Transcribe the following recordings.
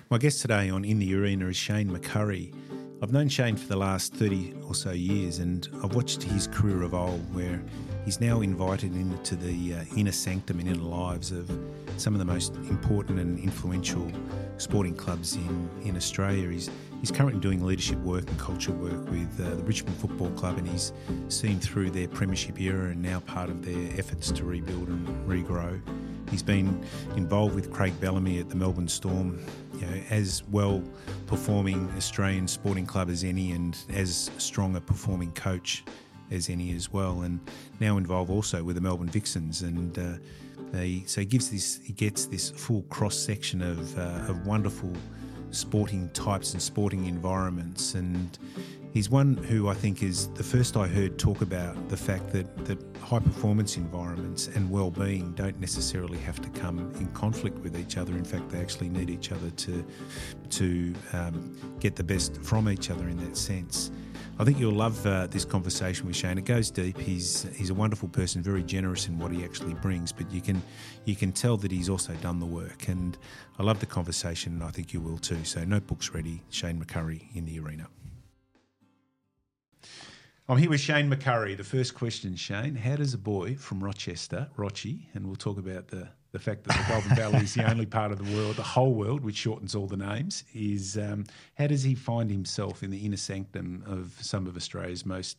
My guest today on In the Arena is Shane McCurry. I've known Shane for the last 30 or so years, and I've watched his career evolve, where he's now invited into the inner sanctum and inner lives of some of the most important and influential sporting clubs in Australia. He's currently doing leadership work and culture work with the Richmond Football Club, and he's seen through their premiership era and now part of their efforts to rebuild and regrow. He's been involved with Craig Bellamy at the Melbourne Storm, as well performing Australian sporting club as any, and as strong a performing coach as any as well, and now involved also with the Melbourne Vixens. And so he gets this full cross section of wonderful sporting types and sporting environments. And he's one who I think is the first I heard talk about the fact that high performance environments and well-being don't necessarily have to come in conflict with each other. In fact, they actually need each other to get the best from each other in that sense. I think you'll love this conversation with Shane. It goes deep. He's a wonderful person, very generous in what he actually brings, but you can tell that he's also done the work. And I love the conversation, and I think you will too. So notebooks ready. Shane McCurry in the arena. I'm here with Shane McCurry. The first question, Shane, how does a boy from Rochester, Rochi, and we'll talk about the fact that the Goulburn Valley is the only part of the world, the whole world, which shortens all the names, is how does he find himself in the inner sanctum of some of Australia's most,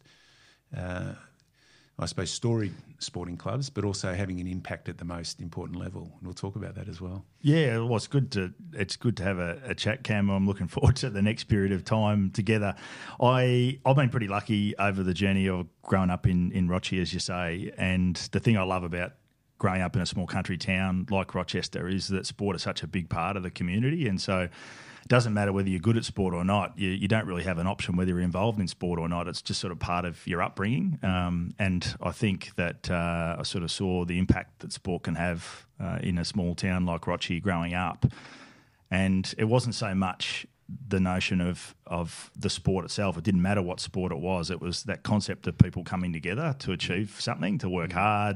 I suppose, storied sporting clubs, but also having an impact at the most important level? And we'll talk about that as well. Yeah, well, it's good to have a chat, Cam. I'm looking forward to the next period of time together. I've been pretty lucky over the journey of growing up in Rochi, as you say, and the thing I love about growing up in a small country town like Rochester is that sport is such a big part of the community, and so it doesn't matter whether you're good at sport or not. You don't really have an option whether you're involved in sport or not. It's just sort of part of your upbringing. And I think that I sort of saw the impact that sport can have in a small town like Rochi growing up. And it wasn't so much the notion of the sport itself. It didn't matter what sport it was. It was that concept of people coming together to achieve something, to work hard,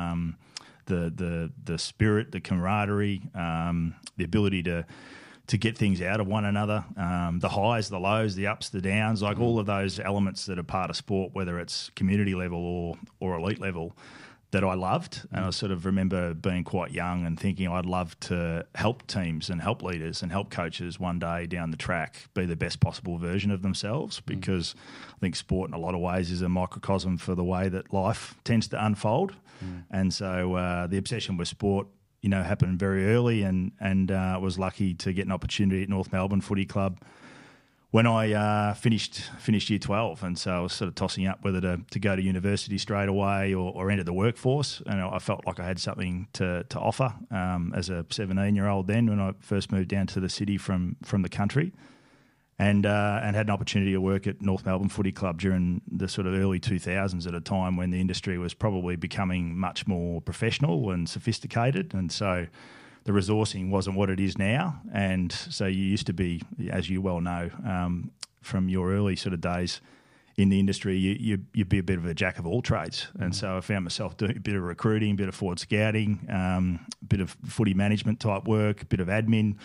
the spirit, the camaraderie, the ability to get things out of one another, the highs, the lows, the ups, the downs, like all of those elements that are part of sport, whether it's community level or elite level, that I loved. And I sort of remember being quite young and thinking I'd love to help teams and help leaders and help coaches one day down the track be the best possible version of themselves, because I think sport in a lot of ways is a microcosm for the way that life tends to unfold. And so the obsession with sport happened very early, and was lucky to get an opportunity at North Melbourne Footy Club when I finished year 12. And so I was sort of tossing up whether to go to university straight away or enter the workforce. And I felt like I had something to offer as a 17-year-old then, when I first moved down to the city from the country. And had an opportunity to work at North Melbourne Footy Club during the sort of early 2000s, at a time when the industry was probably becoming much more professional and sophisticated. And so the resourcing wasn't what it is now. And so you used to be, as you well know, from your early sort of days in the industry, you'd be a bit of a jack of all trades. And so I found myself doing a bit of recruiting, a bit of forward scouting, a bit of footy management type work, a bit of admin,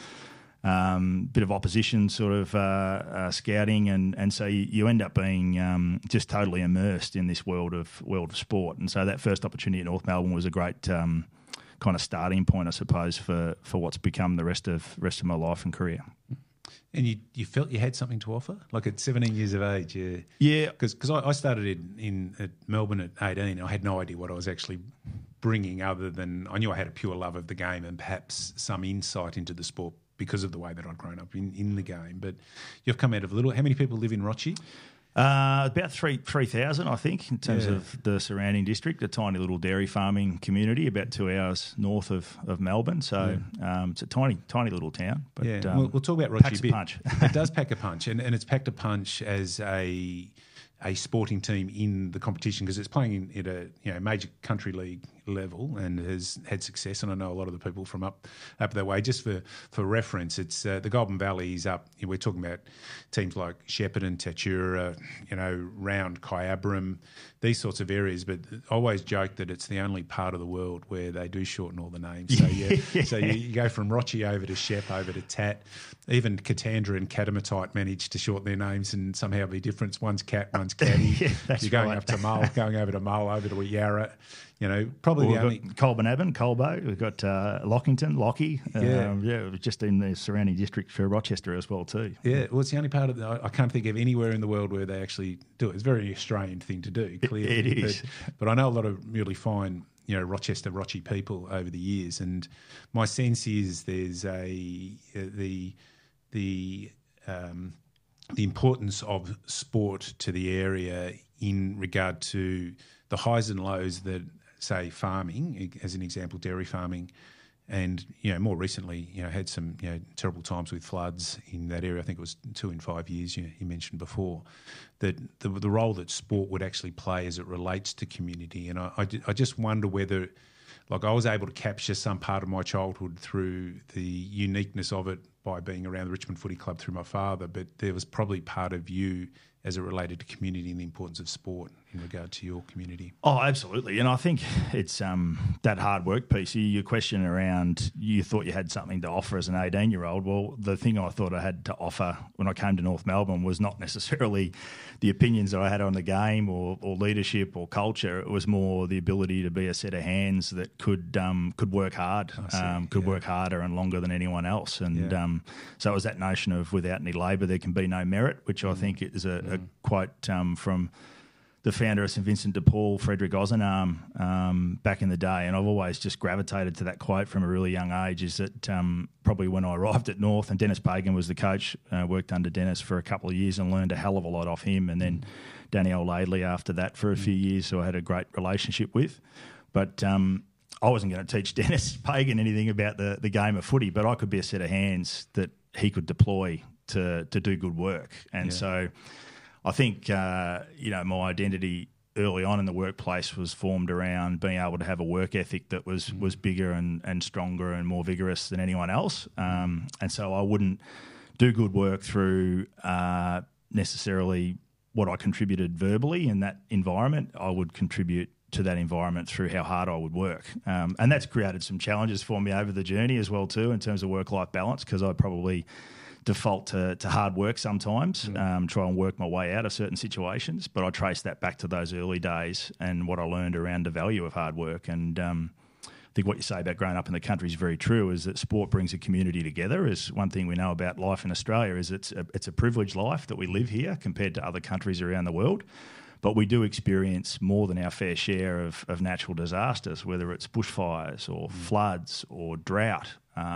bit of opposition sort of scouting, and so you end up being just totally immersed in this world of sport. And so that first opportunity at North Melbourne was a great kind of starting point, I suppose, for what's become the rest of my life and career. And you felt you had something to offer? Like at 17 years of age? Yeah. Because I started at Melbourne at 18. I had no idea what I was actually bringing, other than I knew I had a pure love of the game and perhaps some insight into the sport because of the way that I'd grown up in the game. But you've come out of how many people live in Rochi? About 3,000, I think, in terms of the surrounding district, a tiny little dairy farming community about 2 hours north of Melbourne. So it's a tiny little town. But, we'll talk about Rochi packs a bit. A punch. It does pack a punch, and it's packed a punch as a sporting team in the competition, because it's playing in a major country league level and has had success. And I know a lot of the people from up that way. Just for reference, it's the Goulburn Valley is up. We're talking about teams like Shepparton, Tatura, round Kyabram, these sorts of areas. But I always joke that it's the only part of the world where they do shorten all the names. So so you go from Rochi over to Shep, over to Tat. Even Katandra and Katamatite managed to shorten their names and somehow be different. One's Cat, one's Caddy. You're going up to Mull, going over to Mull, over to Yarra. Probably the only... Colbinaban, Colbo. We've got Lockington, Lockie. Just in the surrounding district for Rochester as well too. Yeah, well, it's the only part of I can't think of anywhere in the world where they actually do it. It's a very Australian thing to do, clearly. It is. But I know a lot of really fine, Rochester, Rochi people over the years, and my sense is there's the importance of sport to the area in regard to the highs and lows that, say, farming, as an example, dairy farming, and more recently, had some terrible times with floods in that area. I think it was 2 in 5 years. You mentioned before that the role that sport would actually play as it relates to community, and I just wonder whether, like, I was able to capture some part of my childhood through the uniqueness of it by being around the Richmond Footy Club through my father, but there was probably part of you as it related to community and the importance of sport in regard to your community. Oh, absolutely. And I think it's that hard work piece. Your question around you thought you had something to offer as an 18-year-old. Well, the thing I thought I had to offer when I came to North Melbourne was not necessarily the opinions that I had on the game or leadership or culture. It was more the ability to be a set of hands that could work hard, work harder and longer than anyone else. And so it was that notion of without any labour there can be no merit, which I think is a quote from the founder of St Vincent de Paul, Frederick Ozanam, back in the day. And I've always just gravitated to that quote from a really young age, is that probably when I arrived at North, and Dennis Pagan was the coach, worked under Dennis for a couple of years and learned a hell of a lot off him, and then Danielle Laidley after that for a few years, who I had a great relationship with. But I wasn't going to teach Dennis Pagan anything about the game of footy, but I could be a set of hands that he could deploy to do good work. And so I think, my identity early on in the workplace was formed around being able to have a work ethic that was bigger and stronger and more vigorous than anyone else. And so I wouldn't do good work through necessarily what I contributed verbally in that environment. I would contribute to that environment through how hard I would work. And that's created some challenges for me over the journey as well too, in terms of work-life balance, because I probably default to hard work sometimes, try and work my way out of certain situations. But I trace that back to those early days and what I learned around the value of hard work. And I think what you say about growing up in the country is very true, is that sport brings a community together. Is one thing we know about life in Australia, is it's a privileged life that we live here compared to other countries around the world. But we do experience more than our fair share of natural disasters, whether it's bushfires or floods or drought.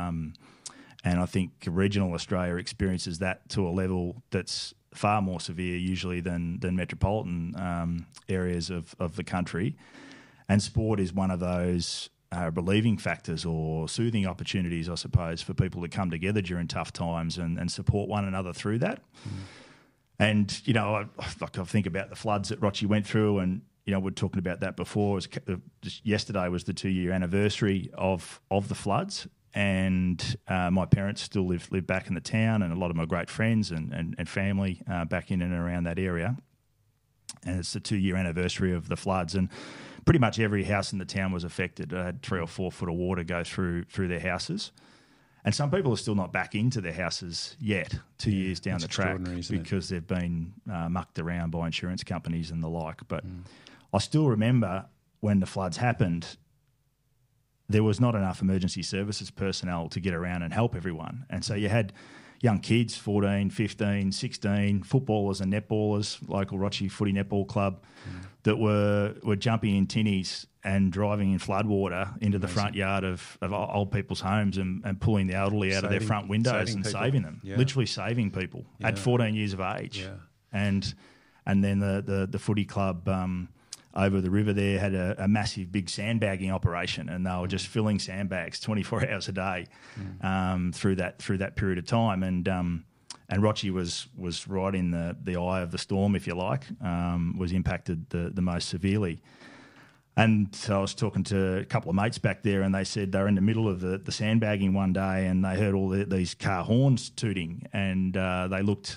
And I think regional Australia experiences that to a level that's far more severe usually than metropolitan areas of the country. And sport is one of those relieving factors or soothing opportunities, I suppose, for people to come together during tough times and support one another through that. And, I think about the floods that Rochi went through, and, we're talking about that before. Just yesterday was the 2-year anniversary of the floods. And my parents still live back in the town, and a lot of my great friends and family back in and around that area. And it's the 2-year anniversary of the floods, and pretty much every house in the town was affected. I had 3 or 4 foot of water go through their houses. And some people are still not back into their houses yet, 2 years down the track, because they've been mucked around by insurance companies and the like. But I still remember when the floods happened, there was not enough emergency services personnel to get around and help everyone. And so you had young kids, 14, 15, 16, footballers and netballers, local Rochi Footy Netball Club, that were jumping in tinnies and driving in floodwater into the front yard of old people's homes and pulling the elderly out of their front windows and saving them, literally saving people at 14 years of age. Yeah. And then the footy club over the river there had a massive big sandbagging operation, and they were just filling sandbags 24 hours a day through that period of time. And Rochi was right in the eye of the storm, if you like, was impacted the most severely. And so I was talking to a couple of mates back there, and they said they were in the middle of the sandbagging one day, and they heard all these car horns tooting, and they looked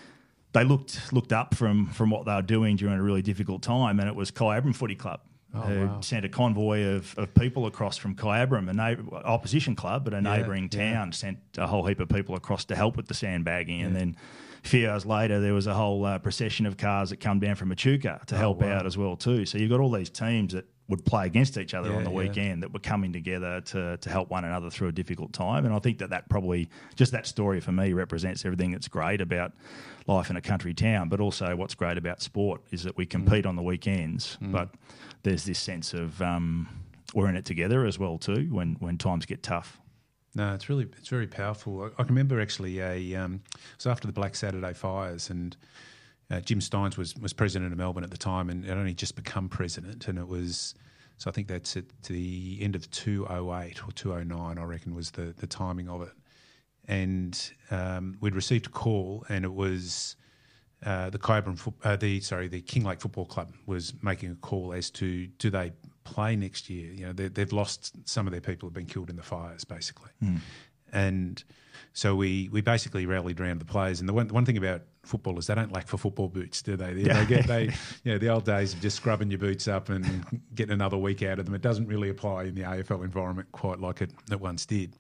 up from what they were doing during a really difficult time, and it was Kyabram Footy Club. Who sent a convoy of people across from Kyabram, opposition club, but a neighbouring town, sent a whole heap of people across to help with the sandbagging. And then a few hours later, there was a whole procession of cars that come down from Echuca to help out as well too. So you've got all these teams that would play against each other on the weekend that were coming together to help one another through a difficult time. And I think that probably, just that story for me, represents everything that's great about life in a country town, but also what's great about sport is that we compete on the weekends, but there's this sense of we're in it together as well too when times get tough. No, it's very powerful. I can remember actually it was after the Black Saturday fires, and Jim Steins was president of Melbourne at the time, and had only just become president, and it was, so I think that's at the end of 2008 or 2009, I reckon, was the timing of it. And we'd received a call, and it was the Kinglake Football Club was making a call as to do they play next year. You know, they've lost some of their people who've been killed in the fires, basically. And so we basically rallied around the players. And the one thing about football is they don't lack for football boots, do they? The old days of just scrubbing your boots up and getting another week out of them. It doesn't really apply in the AFL environment quite like it once did.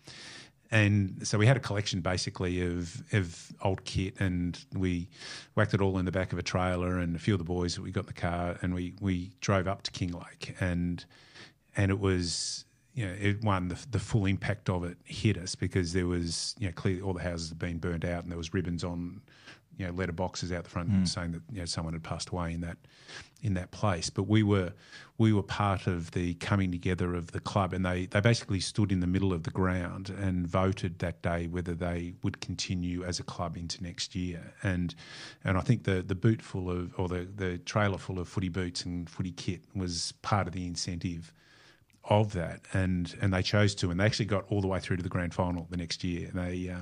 And so we had a collection basically of old kit, and we whacked it all in the back of a trailer, and a few of the boys that we got in the car, and we drove up to Kinglake, and it was, you know, the full impact of it hit us, because there was, you know, clearly all the houses had been burnt out, and there was ribbons on, you know, letter boxes out the front saying that, you know, someone had passed away in that place. But we were part of the coming together of the club, and they basically stood in the middle of the ground and voted that day whether they would continue as a club into next year. And I think the boot full of, or the trailer full of footy boots and footy kit was part of the incentive of that, and they chose to, and they actually got all the way through to the grand final the next year.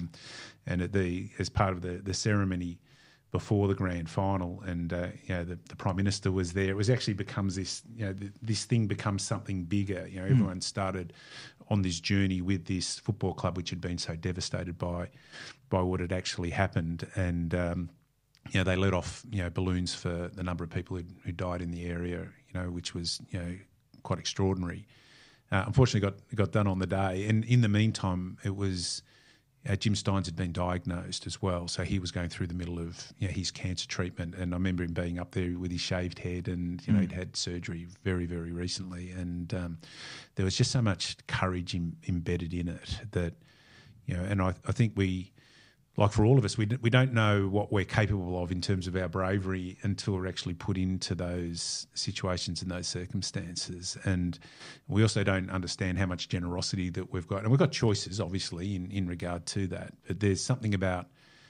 And they as part of the ceremony before the grand final, and you know, the Prime Minister was there. It was actually becomes this, you know, this thing becomes something bigger. You know, everyone started on this journey with this football club, which had been so devastated by what had actually happened, and you know, they let off, you know, balloons for the number of people who died in the area, you know, which was, you know, quite extraordinary. Unfortunately, got done on the day, and in the meantime, it was. Jim Steins had been diagnosed as well, so he was going through the middle of, you know, his cancer treatment, and I remember him being up there with his shaved head, and, you know, he'd had surgery very, very recently, and there was just so much courage embedded in it that, you know, and I think we, like for all of us, we don't know what we're capable of in terms of our bravery until we're actually put into those situations and those circumstances. And we also don't understand how much generosity that we've got. And we've got choices, obviously, in regard to that. But there's something about,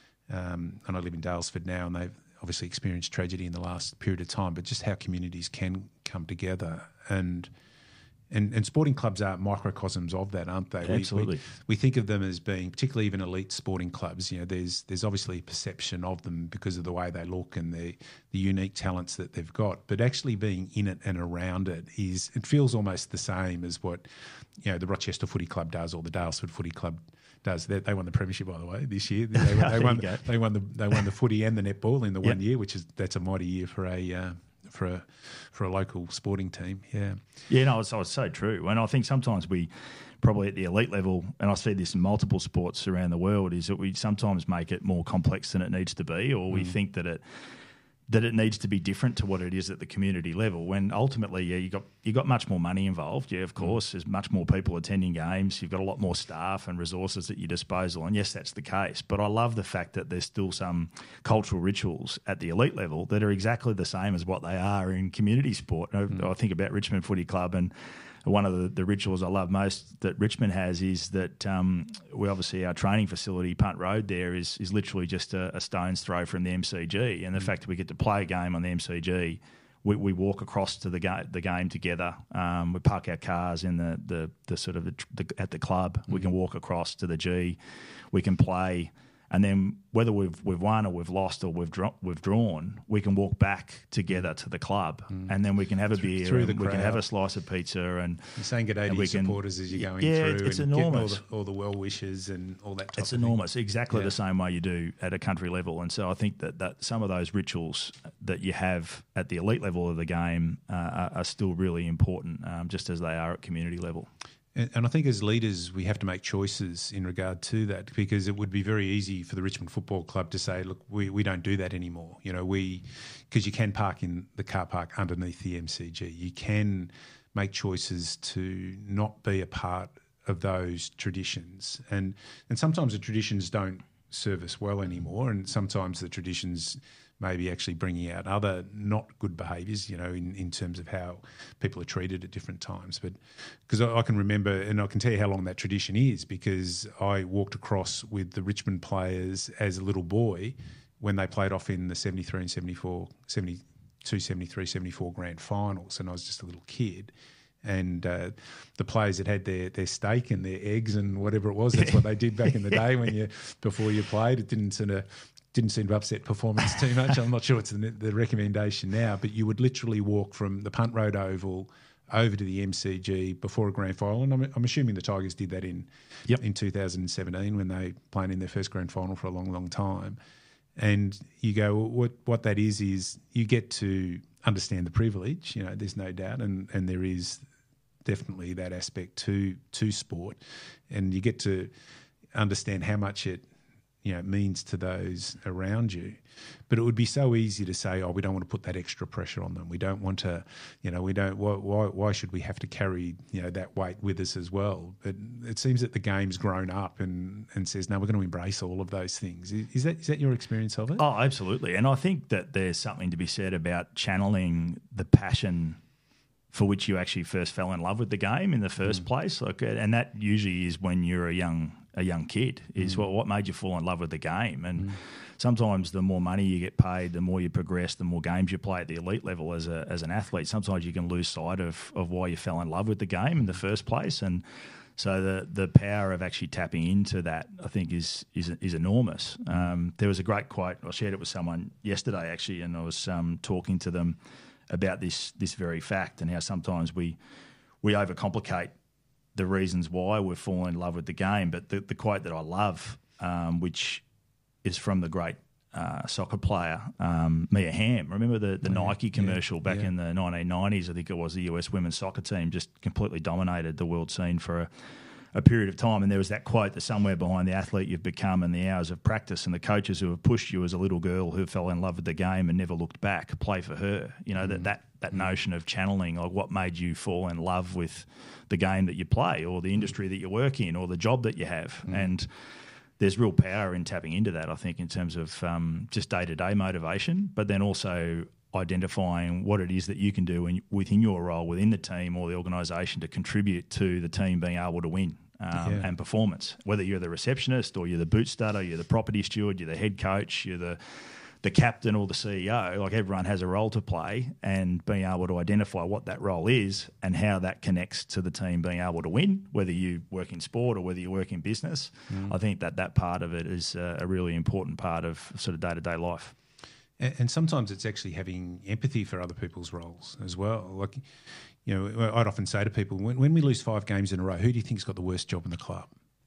and I live in Daylesford now, and they've obviously experienced tragedy in the last period of time, but just how communities can come together. And sporting clubs are microcosms of that, aren't they? Absolutely. We think of them as being, particularly even elite sporting clubs, you know, there's obviously a perception of them because of the way they look and the unique talents that they've got. But actually being in it and around it feels almost the same as what, you know, the Rochester Footy Club does, or the Daylesford Footy Club does. They won the premiership, by the way, this year. They won the footy and the netball in the 1 year, that's a mighty year for a local sporting team. No, it's so true. And I think sometimes we probably at the elite level, and I see this in multiple sports around the world, is that we sometimes make it more complex than it needs to be, or we think that it needs to be different to what it is at the community level, when ultimately, you got much more money involved. Yeah, of course, there's much more people attending games. You've got a lot more staff and resources at your disposal, and yes, that's the case. But I love the fact that there's still some cultural rituals at the elite level that are exactly the same as what they are in community sport. I think about Richmond Footy Club, and one of the rituals I love most that Richmond has is that we obviously, our training facility, Punt Road there, is literally just a stone's throw from the MCG. And the fact that we get to play a game on the MCG, we walk across to the game together. We park our cars in the sort of at the club. We can walk across to the G. We can play And then whether we've won or we've lost or we've drawn, we can walk back together to the club, and then we can have a beer, and we can have a slice of pizza, and you're saying good day to your supporters as you're going through. It's and enormous. All the well wishes and all that. It's enormous, exactly the same way you do at a country level. And so I think that some of those rituals that you have at the elite level of the game are still really important, just as they are at community level. And I think as leaders, we have to make choices in regard to that, because it would be very easy for the Richmond Football Club to say, look, we don't do that anymore. You know, because you can park in the car park underneath the MCG. You can make choices to not be a part of those traditions. And sometimes the traditions don't serve us well anymore, and sometimes the traditions maybe actually bringing out other not good behaviours, you know, in terms of how people are treated at different times. But because I can remember, and I can tell you how long that tradition is, because I walked across with the Richmond players as a little boy when they played off in the 73 and 74, 72, 73, 74 grand finals, and I was just a little kid. And the players that had their steak and their eggs and whatever it was, that's what they did back in the day before you played. It didn't seem to upset performance too much. I'm not sure it's the recommendation now, but you would literally walk from the Punt Road Oval over to the MCG before a grand final. And I'm assuming the Tigers did that in 2017 when they played in their first grand final for a long, long time. And you go, what that is you get to understand the privilege, you know, there's no doubt, and there is definitely that aspect to sport, and you get to understand how much it, you know, means to those around you. But it would be so easy to say, we don't want to put that extra pressure on them. We don't want to, you know, why should we have to carry, you know, that weight with us as well? But it seems that the game's grown up and says, no, we're going to embrace all of those things. Is that your experience of it? Oh, absolutely. And I think that there's something to be said about channeling the passion for which you actually first fell in love with the game in the first place. And that usually is when you're a young kid, is what made you fall in love with the game. And sometimes the more money you get paid, the more you progress, the more games you play at the elite level as an athlete. Sometimes you can lose sight of why you fell in love with the game in the first place. And so the power of actually tapping into that, I think, is enormous. There was a great quote. I shared it with someone yesterday, actually, and I was talking to them about this very fact, and how sometimes we overcomplicate the reasons why we've fallen in love with the game. But the quote that I love, which is from the great soccer player Mia Hamm. Remember the Nike commercial back in the 1990s? I think it was. The US women's soccer team just completely dominated the world scene for a period of time, and there was that quote that somewhere behind the athlete you've become and the hours of practice and the coaches who have pushed you as a little girl who fell in love with the game and never looked back, play for her. You know, that notion of channeling, like what made you fall in love with the game that you play, or the industry that you work in, or the job that you have. And there's real power in tapping into that, I think, in terms of just day-to-day motivation, but then also identifying what it is that you can do within your role, within the team or the organisation, to contribute to the team being able to win and performance. Whether you're the receptionist or you're the boot starter, you're the property steward, you're the head coach, you're the captain or the CEO, like everyone has a role to play, and being able to identify what that role is and how that connects to the team being able to win, whether you work in sport or whether you work in business. I think that part of it is a really important part of sort of day-to-day life. And sometimes it's actually having empathy for other people's roles as well. Like, you know, I'd often say to people, when we lose 5 games in a row, who do you think's got the worst job in the club?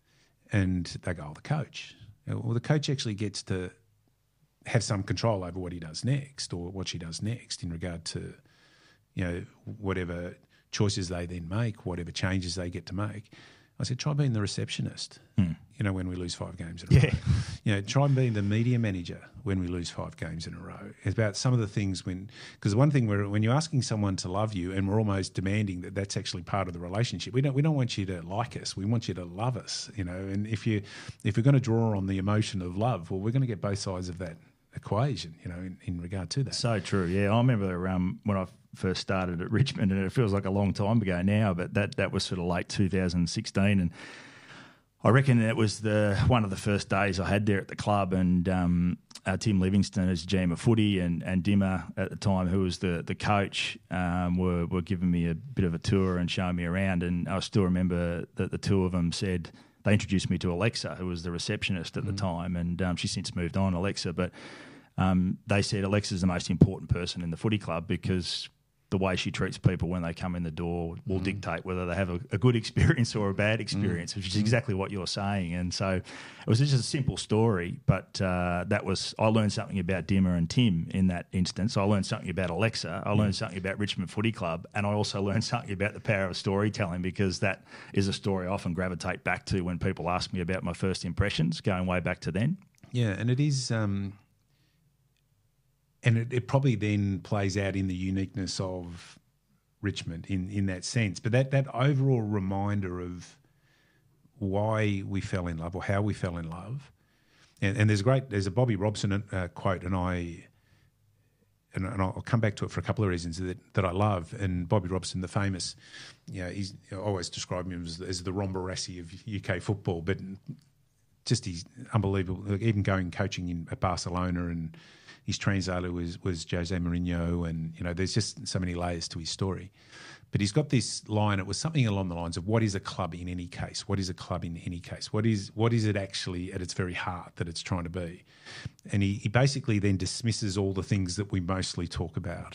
And they go, the coach. Well, the coach actually gets to have some control over what he does next, or what she does next, in regard to, you know, whatever choices they then make, whatever changes they get to make. I said, try being the receptionist, you know, when we lose 5 games in a row. You know, try being the media manager when we lose 5 games in a row. It's about some of the things because one thing when you're asking someone to love you, and we're almost demanding that that's actually part of the relationship. We don't want you to like us. We want you to love us, you know. And if we're going to draw on the emotion of love, well, we're going to get both sides of that equation, you know, in regard to that. So true. Yeah, I remember when I first started at Richmond, and it feels like a long time ago now, but that was sort of late 2016, and I reckon it was one of the first days I had there at the club, and Tim Livingston as GM of footy and Dimmer at the time, who was the coach, were giving me a bit of a tour and showing me around, and I still remember that the two of them said, they introduced me to Alexa, who was the receptionist at the time, and she's since moved on, Alexa. But they said Alexa's the most important person in the footy club because the way she treats people when they come in the door will dictate whether they have a good experience or a bad experience, which is exactly what you're saying. And so it was just a simple story, but I learned something about Dimmer and Tim in that instance. I learned something about Alexa. I learned something about Richmond Footy Club, and I also learned something about the power of storytelling, because that is a story I often gravitate back to when people ask me about my first impressions, going way back to then. Yeah, and it is... And it probably then plays out in the uniqueness of Richmond in that sense. But that overall reminder of why we fell in love or how we fell in love. And there's a Bobby Robson quote, and I'll come back to it for a couple of reasons that I love. And Bobby Robson, the famous, he's I always describe him as the Ron Barassi of UK football, but just he's unbelievable. Even coaching at Barcelona, and his translator was Jose Mourinho, and there's just so many layers to his story. But he's got this line. It was something along the lines of, "What is a club in any case? What is a club in any case? What is it actually at its very heart that it's trying to be?" And he basically then dismisses all the things that we mostly talk about.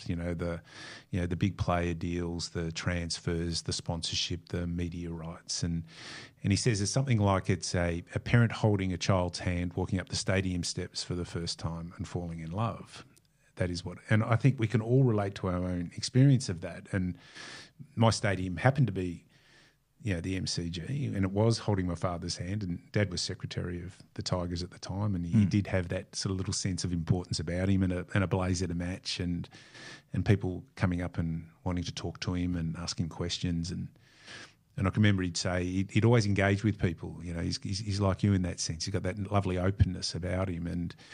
The big player deals, the transfers, the sponsorship, the media rights, and he says it's something like it's a parent holding a child's hand, walking up the stadium steps for the first time and falling in love. That is what, and I think we can all relate to our own experience of that. And my stadium happened to be, the MCG, and it was holding my father's hand, and Dad was secretary of the Tigers at the time, and he did have that sort of little sense of importance about him, and a blaze at a match, and people coming up and wanting to talk to him and ask him questions, and I can remember he'd say he'd always engage with people. He's like you in that sense. He's got that lovely openness about him,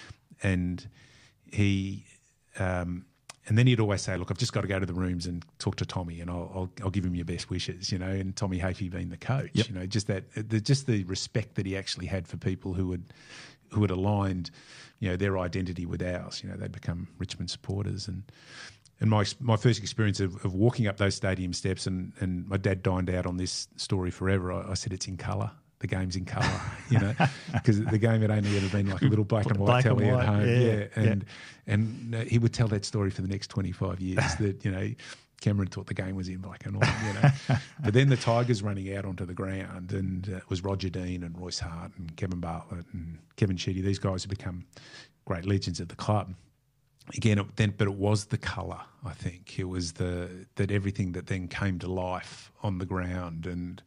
and he. And then he'd always say, "Look, I've just got to go to the rooms and talk to Tommy, and I'll give him your best wishes," And Tommy Hafey being the coach, just the respect that he actually had for people who had aligned, their identity with ours. They'd become Richmond supporters, and my first experience of walking up those stadium steps, and my dad dined out on this story forever. I said it's in colour. The game's in colour, because the game had only ever been like a little black and white telly at home. And he would tell that story for the next 25 years that, Cameron thought the game was in black and white, But then the Tigers running out onto the ground, and it was Roger Dean and Royce Hart and Kevin Bartlett and Kevin Sheedy. These guys have become great legends at the club. Again, but it was the colour, I think. It was that everything that then came to life on the ground,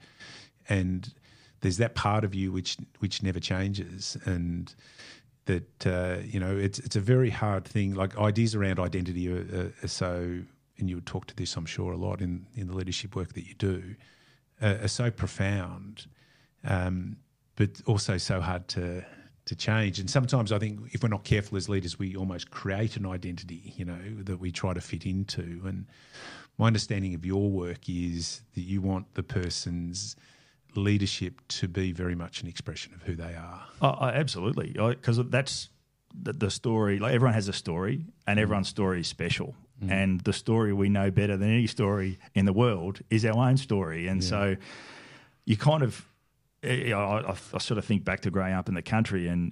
and there's that part of you which never changes, and that it's a very hard thing. Like, ideas around identity are so, and you would talk to this, I'm sure, a lot in the leadership work that you do, are so profound, but also so hard to change. And sometimes I think if we're not careful as leaders, we almost create an identity, that we try to fit into. And my understanding of your work is that you want the person's leadership to be very much an expression of who they are. Oh, absolutely, because that's the story. Like, everyone has a story, and everyone's story is special. And the story we know better than any story in the world is our own story. And so you kind of, I sort of think back to growing up in the country, and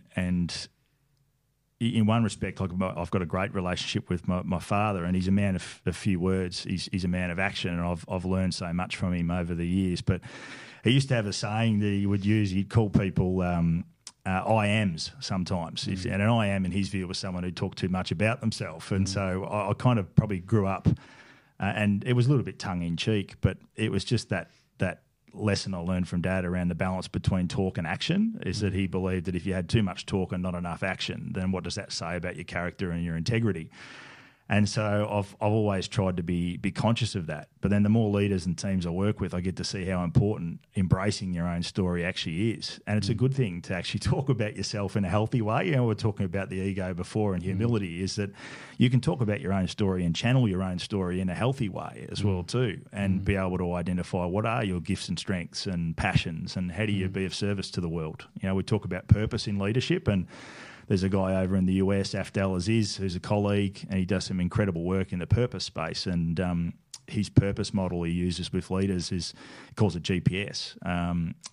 in one respect, like, I've got a great relationship with my father, and he's a man of few words. He's a man of action, and I've learned so much from him over the years. But he used to have a saying that he would use. He'd call people I ams sometimes, and an I am, in his view, was someone who talked too much about themselves. And so I kind of probably grew up, and it was a little bit tongue in cheek, but it was just that lesson I learned from Dad around the balance between talk and action, is that he believed that if you had too much talk and not enough action, then what does that say about your character and your integrity? And so I've always tried to be conscious of that. But then the more leaders and teams I work with, I get to see how important embracing your own story actually is. And it's a good thing to actually talk about yourself in a healthy way. We were talking about the ego before, and humility is that you can talk about your own story and channel your own story in a healthy way as well too, and be able to identify what are your gifts and strengths and passions, and how do you be of service to the world. We talk about purpose in leadership, and there's a guy over in the US, Afdal Aziz, who's a colleague, and he does some incredible work in the purpose space. And his purpose model he uses with leaders he calls it GPS.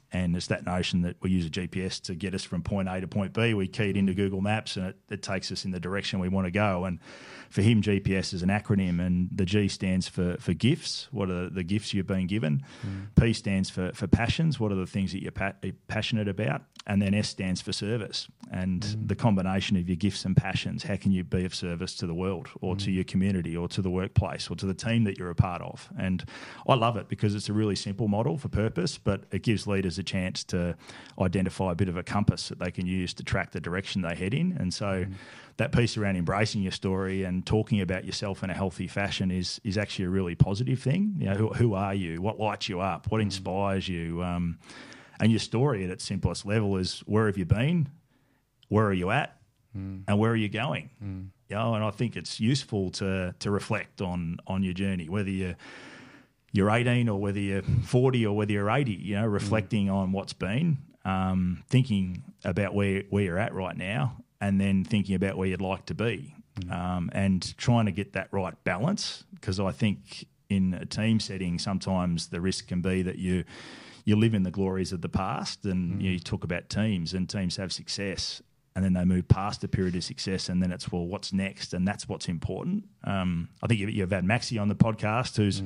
And it's that notion that we use a GPS to get us from point A to point B. We key it into Google Maps and it takes us in the direction we want to go. And for him, GPS is an acronym, and the G stands for gifts. What are the gifts you've been given? P stands for passions. What are the things that you're passionate about? And then S stands for service. And the combination of your gifts and passions, how can you be of service to the world or to your community or to the workplace or to the team that you're a part of? And I love it because it's a really simple model for purpose, but it gives leaders a chance to identify a bit of a compass that they can use to track the direction they head in. And so that piece around embracing your story and talking about yourself in a healthy fashion is actually a really positive thing. You know, who are you? What lights you up? What inspires you? And your story at its simplest level is, where have you been? Where are you at? And where are you going? You know, and I think it's useful to reflect on your journey, whether you're 18 or whether you're 40 or whether you're 80, you know, reflecting on what's been, thinking about where you're at right now, and then thinking about where you'd like to be, and trying to get that right balance, because I think in a team setting sometimes the risk can be that you live in the glories of the past, and you talk about teams, and teams have success and then they move past a period of success, and then it's, well, what's next? And that's what's important. I think you've had Maxi on the podcast, who's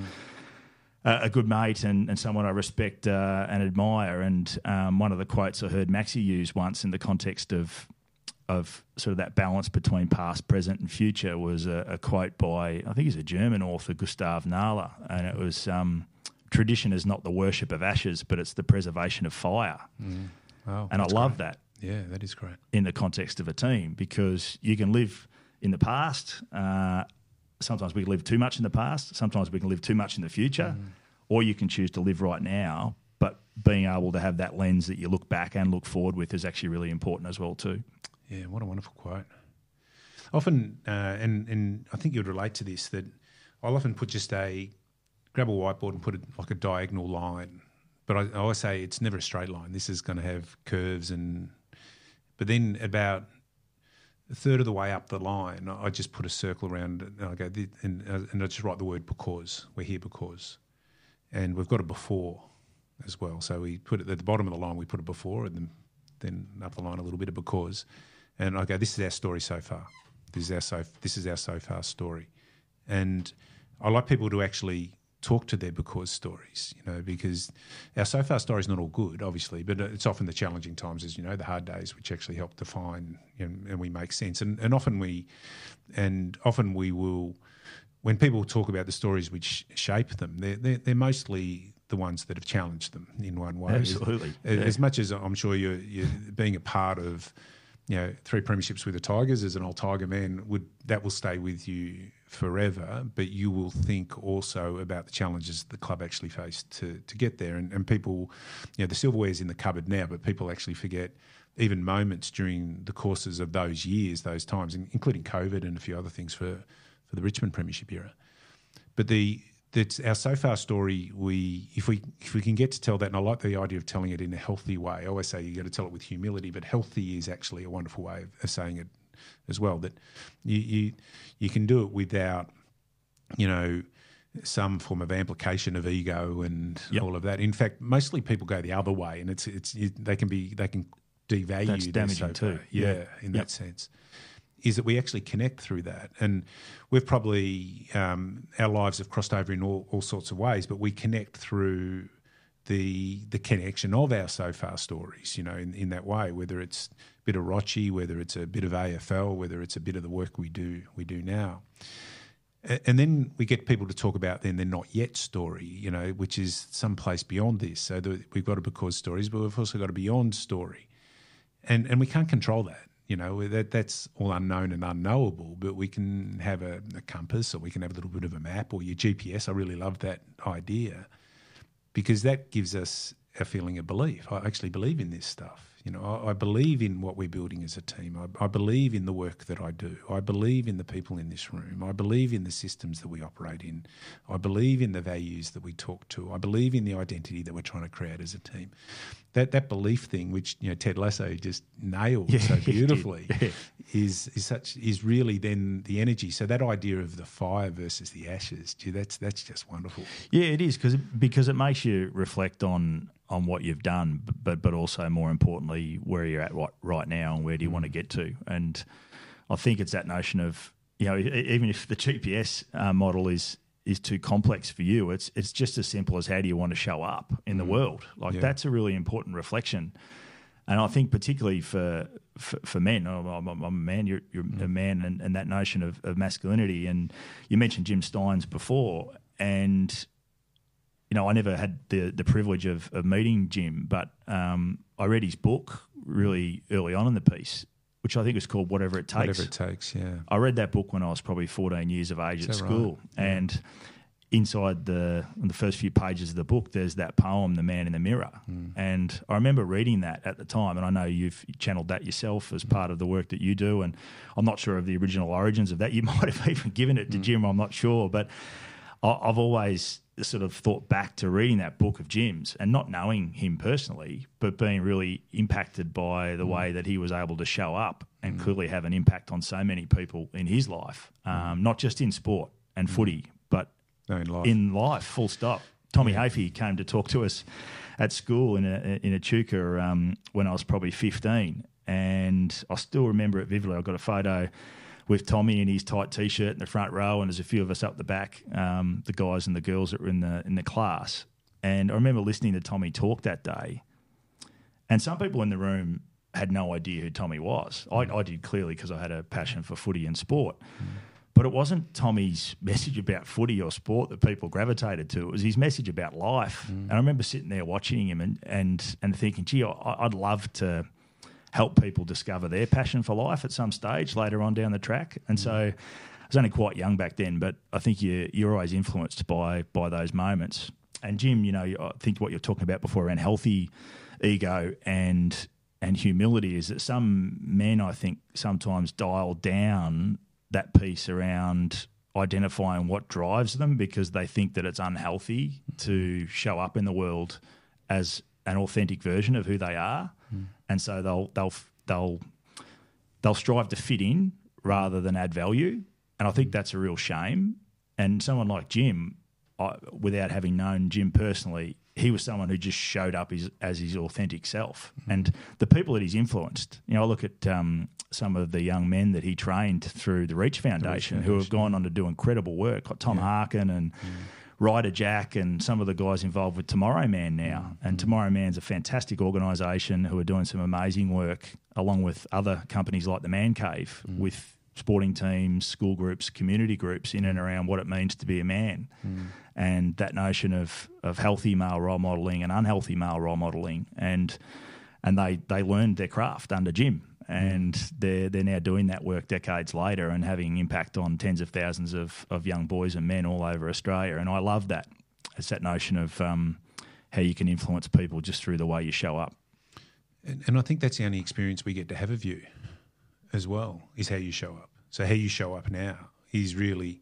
a good mate and someone I respect and admire. And one of the quotes I heard Maxi use once in the context of sort of that balance between past, present and future was a quote by, I think he's a German author, Gustav Mahler, and it was, tradition is not the worship of ashes, but it's the preservation of fire. Wow, and I love that. Yeah, that is great. In the context of a team, because you can live in the past. Sometimes we live too much in the past. Sometimes we can live too much in the future. Or you can choose to live right now, but being able to have that lens that you look back and look forward with is actually really important as well too. Yeah, what a wonderful quote. Often, and I think you'd relate to this, that I'll often put grab a whiteboard and put it like a diagonal line. But I always say it's never a straight line. This is going to have curves but then about a third of the way up the line, I just put a circle around it, and I go, and I just write the word because. We're here because. And we've got a before as well. So we put it at the bottom of the line, we put a before, and then up the line a little bit of because. And I go, this is our story so far. This is our so far story. And I like people to actually talk to their because stories, because our so far story is not all good, obviously, but it's often the challenging times, as you know, the hard days, which actually help define and we make sense. And often we will, when people talk about the stories which shape them, they're mostly the ones that have challenged them in one way. Absolutely. As much as I'm sure you're being a part of, 3 premierships with the Tigers as an old Tiger man, that will stay with you forever, but you will think also about the challenges the club actually faced to get there. And people, the silverware's in the cupboard now, but people actually forget even moments during the courses of those years, those times, including COVID and a few other things for the Richmond Premiership era. But that's our so far story. If we can get to tell that, and I like the idea of telling it in a healthy way. I always say you got to tell it with humility, but healthy is actually a wonderful way of saying it as well. That you can do it without some form of amplification of ego and all of that. In fact, mostly people go the other way, and they can devalue. That's damaging too. Yeah, in that sense. Is that we actually connect through that. And we've probably, our lives have crossed over in all sorts of ways, but we connect through the connection of our so far stories, in that way, whether it's a bit of Rochi, whether it's a bit of AFL, whether it's a bit of the work we do now. And then we get people to talk about then their not yet story, which is someplace beyond this. So we've got a because stories, but we've also got a beyond story. And we can't control that. That's all unknown and unknowable, but we can have a compass, or we can have a little bit of a map, or your GPS. I really love that idea, because that gives us a feeling of belief. I actually believe in this stuff. I believe in what we're building as a team. I believe in the work that I do. I believe in the people in this room. I believe in the systems that we operate in. I believe in the values that we talk to. I believe in the identity that we're trying to create as a team. that belief thing, which Ted Lasso just nailed so beautifully, is really then the energy. So that idea of the fire versus the ashes, that's just wonderful. Yeah, it is because it makes you reflect on what you've done, but also more importantly where you're at right now and where do you want to get to. And I think it's that notion of even if the GPS model is too complex for you, it's just as simple as how do you want to show up in the world. That's a really important reflection. And I think particularly for men, I'm a man, you're a man, and that notion of masculinity. And you mentioned Jim Steins before, and I never had the privilege of meeting Jim, but I read his book really early on in the piece, which I think is called Whatever It Takes. Whatever It Takes, yeah. I read that book when I was probably 14 years of age at school. Right? And inside the first few pages of the book, there's that poem, The Man in the Mirror. And I remember reading that at the time, and I know you've channeled that yourself as part of the work that you do, and I'm not sure of the original origins of that. You might have even given it to Jim, I'm not sure. But I've always sort of thought back to reading that book of Jim's and not knowing him personally, but being really impacted by the way that he was able to show up and clearly have an impact on so many people in his life, not just in sport and footy, but in life, full stop. Tommy Hafey came to talk to us at school in Echuca when I was probably 15, and I still remember it vividly. I've got a photo with Tommy in his tight T-shirt in the front row, and there's a few of us up the back, the guys and the girls that were in the class. And I remember listening to Tommy talk that day, and some people in the room had no idea who Tommy was. I did, clearly, because I had a passion for footy and sport. But it wasn't Tommy's message about footy or sport that people gravitated to. It was his message about life. And I remember sitting there watching him and thinking, gee, I'd love to help people discover their passion for life at some stage later on down the track. And so I was only quite young back then, but I think you're always influenced by those moments. And Jim, I think what you're talking about before around healthy ego and humility is that some men, I think, sometimes dial down that piece around identifying what drives them because they think that it's unhealthy to show up in the world as an authentic version of who they are. And so they'll strive to fit in rather than add value. And I think that's a real shame. And someone like Jim, without having known Jim personally, he was someone who just showed up as his authentic self. And the people that he's influenced, I look at some of the young men that he trained through the Reach Foundation who have gone on to do incredible work, like Tom Harkin and Ryder Jack and some of the guys involved with Tomorrow Man now. And Tomorrow Man's a fantastic organisation who are doing some amazing work along with other companies like the Man Cave with sporting teams, school groups, community groups in and around what it means to be a man. And that notion of healthy male role modelling and unhealthy male role modelling. And they learned their craft under Jim. And they're now doing that work decades later and having impact on tens of thousands of young boys and men all over Australia. And I love that. It's that notion of how you can influence people just through the way you show up. And I think that's the only experience we get to have of you as well, is how you show up. So how you show up now is really,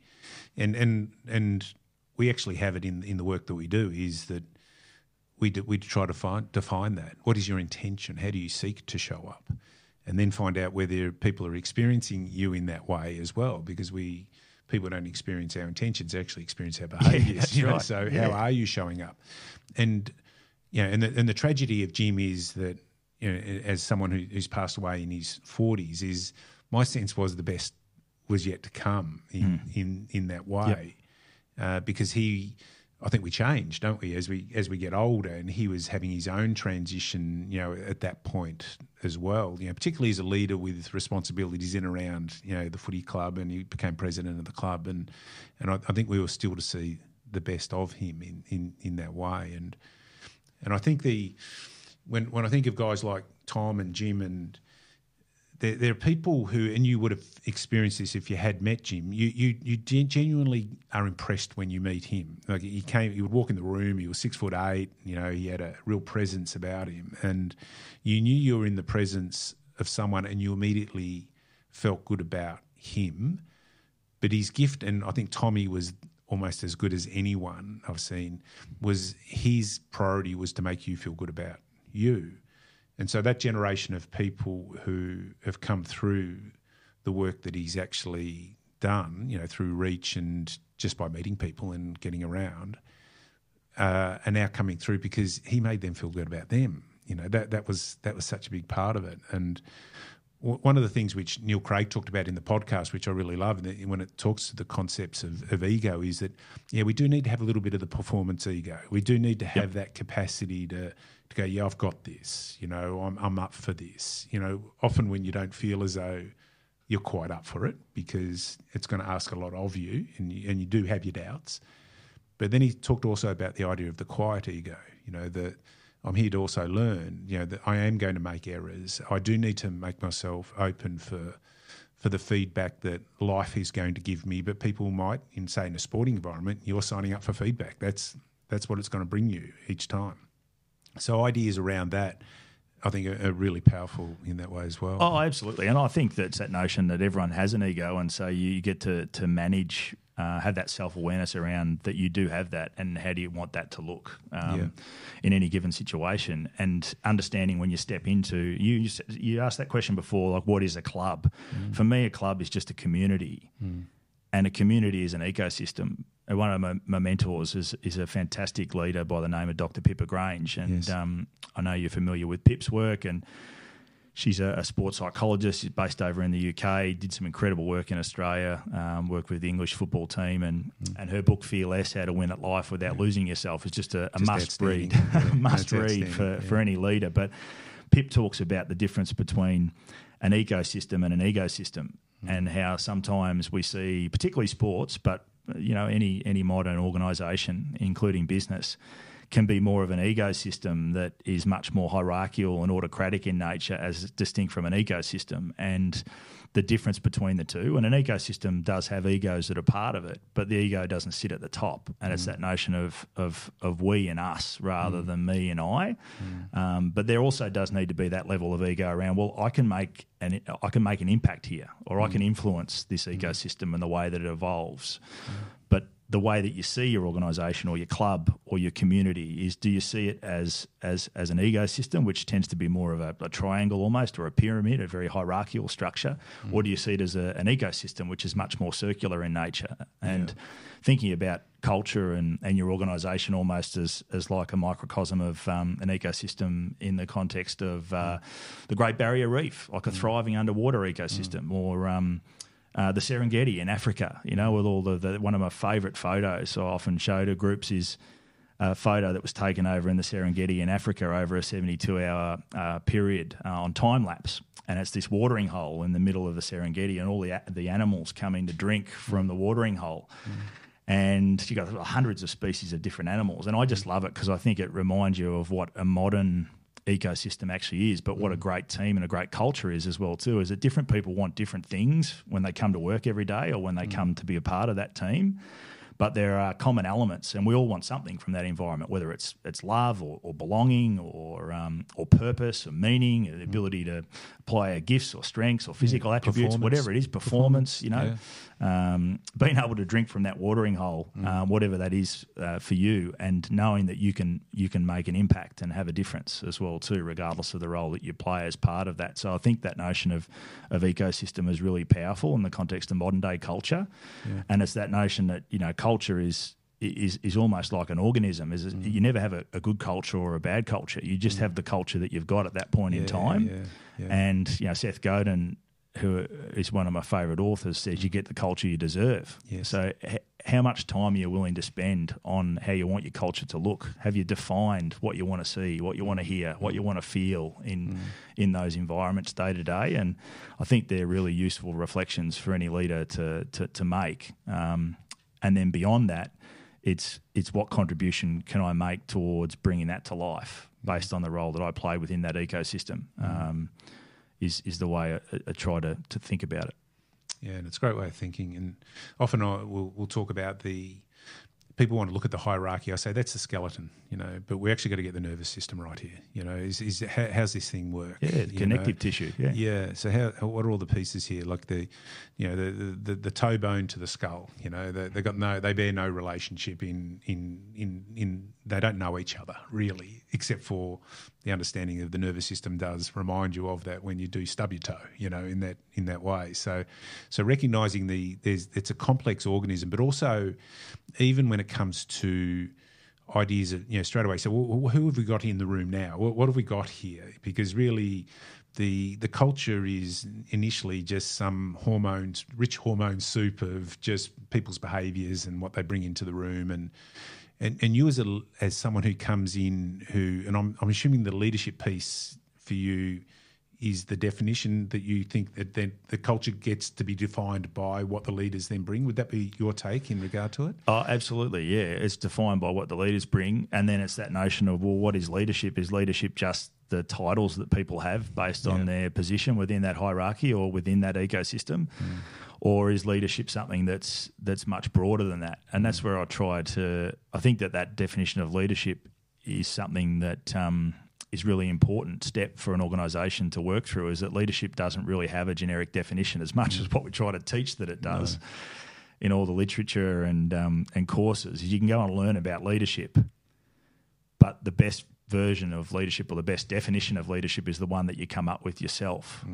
and we actually have it in the work that we do, is that we try to define that. What is your intention? How do you seek to show up? And then find out whether people are experiencing you in that way as well, because people don't experience our intentions, they actually experience our behaviours. Yeah, right. So how are you showing up? And and the tragedy of Jim is that, as someone who's passed away in his 40s, is my sense was the best was yet to come in that way, because I think we change, don't we, as we get older, and he was having his own transition, at that point as well. Particularly as a leader with responsibilities in around, the footy club, and he became president of the club, and I think we were still to see the best of him in that way, and I think when I think of guys like Tom and Jim, and there are people who, and you would have experienced this if you had met Jim, you genuinely are impressed when you meet him. Like he would walk in the room, he was 6'8", he had a real presence about him, and you knew you were in the presence of someone and you immediately felt good about him. But his gift, and I think Tommy was almost as good as anyone I've seen, was his priority was to make you feel good about you. And so that generation of people who have come through the work that he's actually done, through Reach and just by meeting people and getting around, are now coming through because he made them feel good about them. That was such a big part of it. And one of the things which Neil Craig talked about in the podcast, which I really love, when it talks to the concepts of ego, is that, we do need to have a little bit of the performance ego. We do need to have that capacity to go, I've got this, I'm up for this. Often when you don't feel as though you're quite up for it because it's going to ask a lot of you and you do have your doubts. But then he talked also about the idea of the quiet ego, that I'm here to also learn, that I am going to make errors. I do need to make myself open for the feedback that life is going to give me. But people might, in a sporting environment, you're signing up for feedback. That's what it's going to bring you each time. So ideas around that, I think, are really powerful in that way as well. Oh, absolutely. And I think that's that notion that everyone has an ego, and so you get to manage, have that self-awareness around that you do have that, and how do you want that to look in any given situation, and understanding when you step into, you asked that question before, like, what is a club? For me, a club is just a community, and a community is an ecosystem. One of my mentors is a fantastic leader by the name of Dr. Pippa Grange, and I know you're familiar with Pip's work, and she's a sports psychologist. She's based over in the UK, did some incredible work in Australia, worked with the English football team, and her book Fearless, How to Win at Life Without Losing Yourself, is just a must-read must-read for any leader. But Pip talks about the difference between an ecosystem and an ecosystem, and how sometimes we see, particularly sports, but any modern organisation, including business, can be more of an ecosystem that is much more hierarchical and autocratic in nature, as distinct from an ecosystem. And the difference between the two, and an ecosystem does have egos that are part of it, but the ego doesn't sit at the top, and it's that notion of we and us rather than me and I. But there also does need to be that level of ego around, well, I can make an impact here, or I can influence this ecosystem and the way that it evolves. But the way that you see your organisation or your club or your community is, do you see it as an ecosystem, which tends to be more of a triangle almost, or a pyramid, a very hierarchical structure, or do you see it as an ecosystem which is much more circular in nature? And thinking about culture and your organisation almost as like a microcosm of an ecosystem in the context of the Great Barrier Reef, like a thriving underwater ecosystem, or the Serengeti in Africa, with all the one of my favourite photos I often show to groups is a photo that was taken over in the Serengeti in Africa over a 72-hour period on time lapse, and it's this watering hole in the middle of the Serengeti, and all the animals coming to drink from the watering hole. And you got hundreds of species of different animals, and I just love it because I think it reminds you of what a modern ecosystem actually is, but what a great team and a great culture is as well too, is that different people want different things when they come to work every day, or when they come to be a part of that team. But there are common elements, and we all want something from that environment, whether it's love or belonging or purpose or meaning, the ability to apply our gifts or strengths or physical attributes, whatever it is, performance. Being able to drink from that watering hole, whatever that is for you, and knowing that you can make an impact and have a difference as well too, regardless of the role that you play as part of that. So I think that notion of ecosystem is really powerful in the context of modern day culture, and it's that notion that culture is almost like an organism. You never have a good culture or a bad culture. You just have the culture that you've got at that point in time. And Seth Godin, who is one of my favourite authors, says you get the culture you deserve. So how much time are you willing to spend on how you want your culture to look? Have you defined what you want to see, what you want to hear, what you want to feel in those environments day to day? And I think they're really useful reflections for any leader to make. And then beyond that, it's what contribution can I make towards bringing that to life based on the role that I play within that ecosystem, is the way I try to think about it. Yeah, and it's a great way of thinking. And often we'll talk about people want to look at the hierarchy. I say that's the skeleton, but we actually got to get the nervous system right here. How's this thing work? Yeah, connective tissue. Yeah. Yeah. So what are all the pieces here? Like the toe bone to the skull. They bear no relationship in they don't know each other really, except for the understanding of the nervous system does remind you of that when you do stub your toe, in that way. So recognising it's a complex organism, but also even when it comes to ideas of, straight away. So who have we got in the room now? What have we got here? Because really the culture is initially just some rich hormone soup of just people's behaviours and what they bring into the room. And you as someone who comes in and I'm assuming the leadership piece for you is the definition that you think that the culture gets to be defined by what the leaders then bring. Would that be your take in regard to it? Oh, absolutely, yeah. It's defined by what the leaders bring, and then it's that notion of, well, what is leadership? Is leadership just the titles that people have based on their position within that hierarchy or within that ecosystem? Or is leadership something that's much broader than that? And that's where I think that definition of leadership is something that is really important step for an organisation to work through, is that leadership doesn't really have a generic definition as much as what we try to teach that it does in all the literature and courses. You can go and learn about leadership, but the best version of leadership or the best definition of leadership is the one that you come up with yourself.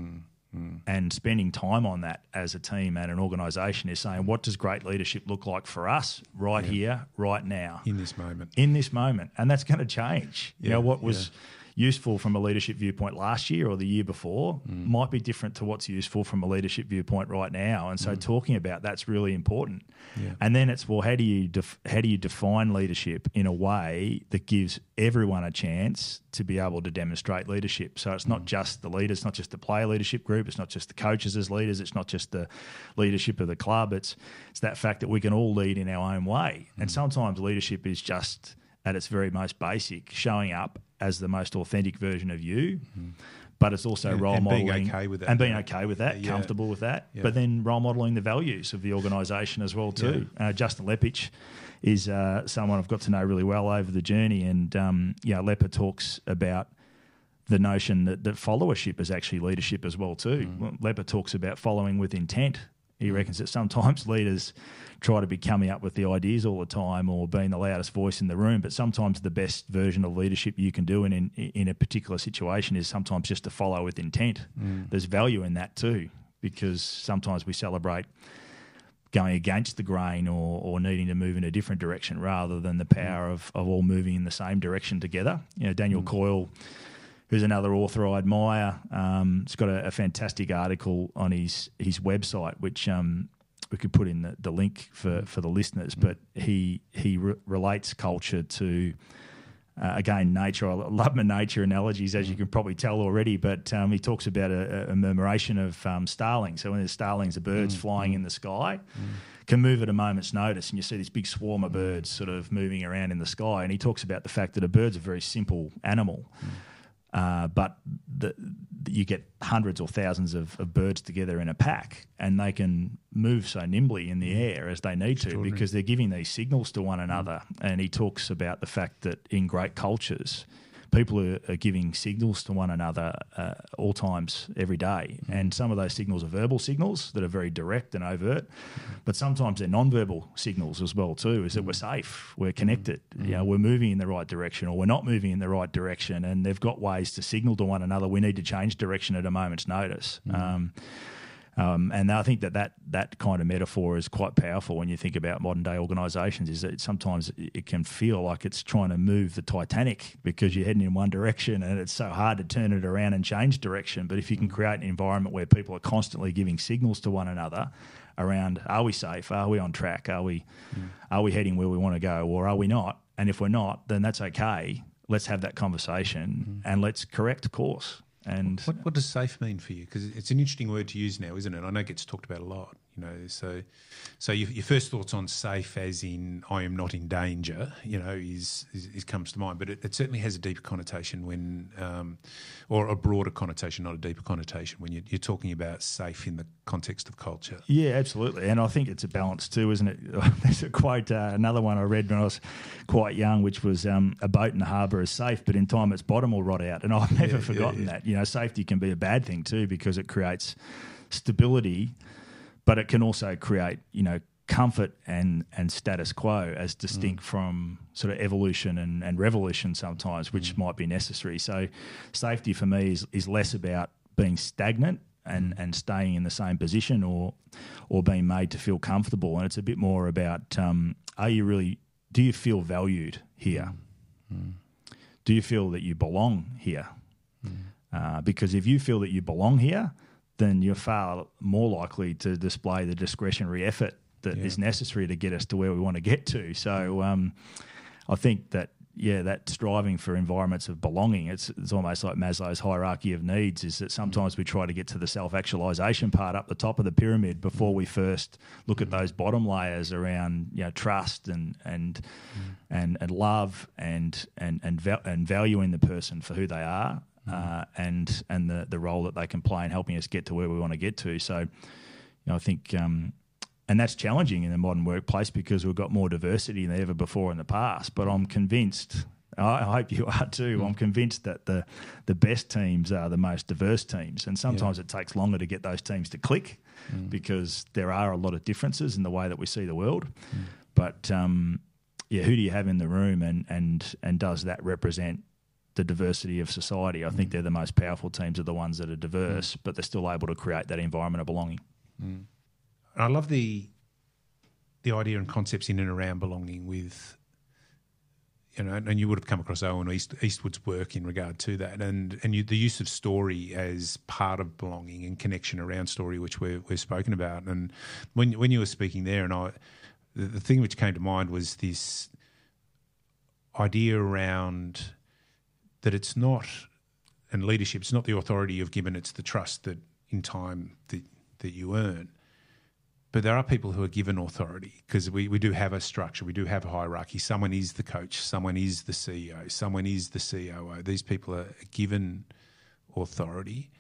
And spending time on that as a team and an organisation is saying, what does great leadership look like for us right here, right now? In this moment. And that's going to change. What was useful from a leadership viewpoint last year or the year before might be different to what's useful from a leadership viewpoint right now. And so talking about that's really important. And then it's, well, how do you define leadership in a way that gives everyone a chance to be able to demonstrate leadership? So it's not just the leaders, not just the player leadership group, it's not just the coaches as leaders, it's not just the leadership of the club, it's that fact that we can all lead in our own way. And sometimes leadership is just at its very most basic, showing up as the most authentic version of you, but it's also role modelling being okay with that, comfortable with that, but then role modelling the values of the organisation as well too. Justin Lepich is someone I've got to know really well over the journey, and Lepa talks about the notion that followership is actually leadership as well too. Lepa talks about following with intent. He reckons that sometimes leaders try to be coming up with the ideas all the time or being the loudest voice in the room, but sometimes the best version of leadership you can do in a particular situation is sometimes just to follow with intent. There's value in that too, because sometimes we celebrate going against the grain or needing to move in a different direction rather than the power of all moving in the same direction together. Daniel Coyle, who's another author I admire, he's got a fantastic article on his website, which we could put in the link for the listeners. But he relates culture to, again, nature. I love my nature analogies, as you can probably tell already, but he talks about a murmuration of starlings. So when there's starlings, the birds flying in the sky, can move at a moment's notice, and you see this big swarm of birds sort of moving around in the sky. And he talks about the fact that a bird's a very simple animal. But you get hundreds or thousands of birds together in a pack, and they can move so nimbly in the air as they need to because they're giving these signals to one another. And he talks about the fact that in great cultures, people are giving signals to one another all times, every day. And some of those signals are verbal signals that are very direct and overt, but sometimes they're non-verbal signals as well too, is that we're safe, we're connected, we're moving in the right direction or we're not moving in the right direction, and they've got ways to signal to one another we need to change direction at a moment's notice. And I think that kind of metaphor is quite powerful when you think about modern day organisations, is that sometimes it can feel like it's trying to move the Titanic because you're heading in one direction and it's so hard to turn it around and change direction. But if you can create an environment where people are constantly giving signals to one another around, are we safe? Are we on track? Are we heading where we want to go, or are we not? And if we're not, then that's okay. Let's have that conversation and let's correct course. And what does safe mean for you? Because it's an interesting word to use now, isn't it? I know it gets talked about a lot. So your first thoughts on safe, as in I am not in danger, is comes to mind. But it certainly has a deeper connotation when, or a broader connotation, not a deeper connotation, when you're talking about safe in the context of culture. Yeah, absolutely. And I think it's a balance too, isn't it? There's a quote, another one I read when I was quite young, which was a boat in the harbour is safe, but in time its bottom will rot out. And I've never forgotten that. Safety can be a bad thing too because it creates stability, but it can also create, comfort and status quo as distinct from sort of evolution and revolution sometimes, which might be necessary. So safety for me is less about being stagnant and staying in the same position or being made to feel comfortable. And it's a bit more about, do you feel valued here? Do you feel that you belong here? Because if you feel that you belong here, then you're far more likely to display the discretionary effort that is necessary to get us to where we want to get to. So I think that, that striving for environments of belonging, it's almost like Maslow's hierarchy of needs, is that sometimes we try to get to the self-actualization part up the top of the pyramid before we first look at those bottom layers around trust and love and valuing the person for who they are. And the role that they can play in helping us get to where we want to get to. So, I think, and that's challenging in the modern workplace because we've got more diversity than ever before in the past. But I'm convinced, I hope you are too, I'm convinced that the best teams are the most diverse teams. And sometimes it takes longer to get those teams to click because there are a lot of differences in the way that we see the world. But, who do you have in the room and does that represent the diversity of society? I think they're the most powerful teams are the ones that are diverse, but they're still able to create that environment of belonging. I love the idea and concepts in and around belonging with, and you would have come across Owen Eastwood's work in regard to that, and the use of story as part of belonging and connection around story, which we've spoken about. And when you were speaking there, and the thing which came to mind was this idea around that it's not, and leadership, it's not the authority you've given, it's the trust that in time that you earn. But there are people who are given authority because we do have a structure, we do have a hierarchy. Someone is the coach, someone is the CEO, someone is the COO. These people are given authority.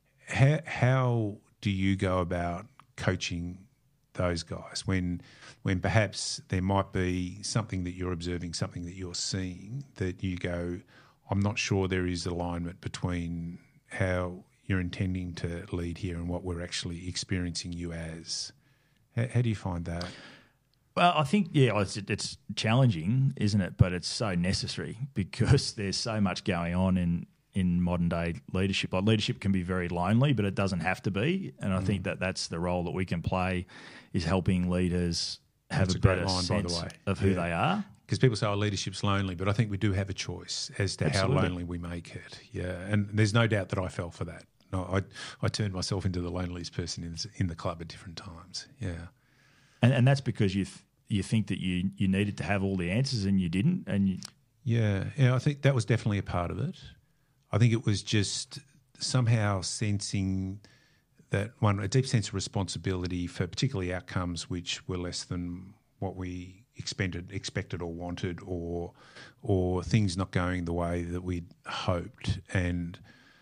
How do you go about coaching those guys when perhaps there might be something that you're observing, something that you're seeing that you go, I'm not sure there is alignment between how you're intending to lead here and what we're actually experiencing you as. How do you find that? Well, I think, it's challenging, isn't it? But it's so necessary because there's so much going on in modern day leadership. Like, leadership can be very lonely, but it doesn't have to be. And I think that's the role that we can play, is helping leaders have a better sense of who they are. Because people say, leadership's lonely, but I think we do have a choice as to how lonely we make it. Yeah, and there's no doubt that I fell for that. No, I turned myself into the loneliest person in the club at different times. Yeah, and that's because you think that you needed to have all the answers and you didn't. Yeah, I think that was definitely a part of it. I think it was just somehow sensing that a deep sense of responsibility for particularly outcomes which were less than what we expected or wanted, or things not going the way that we'd hoped. And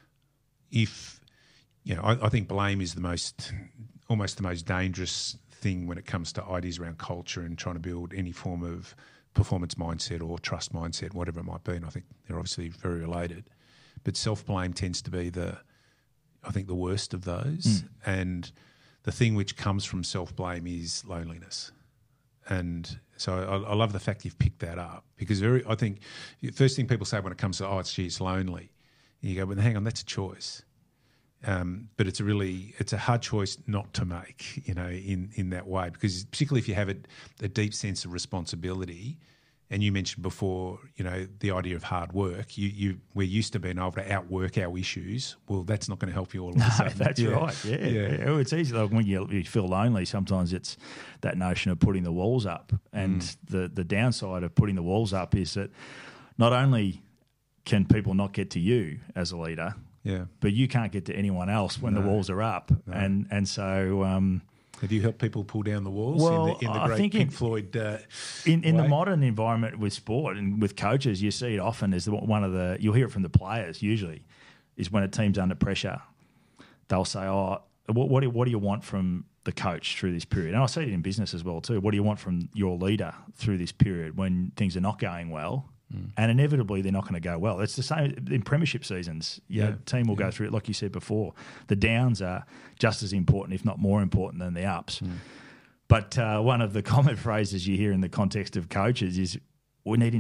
if I think blame is almost the most dangerous thing when it comes to ideas around culture and trying to build any form of performance mindset or trust mindset, whatever it might be. And I think they're obviously very related. But self-blame tends to be the worst of those. And the thing which comes from self-blame is loneliness. And so I love the fact you've picked that up, because I think the first thing people say when it comes to, it's lonely. And you go, well, hang on, that's a choice. But it's a hard choice not to make, in that way, because particularly if you have a deep sense of responsibility, and you mentioned before, the idea of hard work, we're used to being able to outwork our issues. Well, that's not going to help you all of a sudden. That's right. Yeah. Oh, it's easy. Like when you feel lonely, sometimes it's that notion of putting the walls up. And the downside of putting the walls up is that not only can people not get to you as a leader, but you can't get to anyone else when the walls are up. No. And so have you helped people pull down the walls in the great Pink Floyd in the modern environment with sport and with coaches? You see it often as you'll hear it from the players usually, is when a team's under pressure, they'll say, what do you want from the coach through this period? And I see it in business as well too. What do you want from your leader through this period when things are not going well? And inevitably they're not going to go well. It's the same in premiership seasons. Team will go through it, like you said before. The downs are just as important, if not more important, than the ups. But one of the common phrases you hear in the context of coaches is we need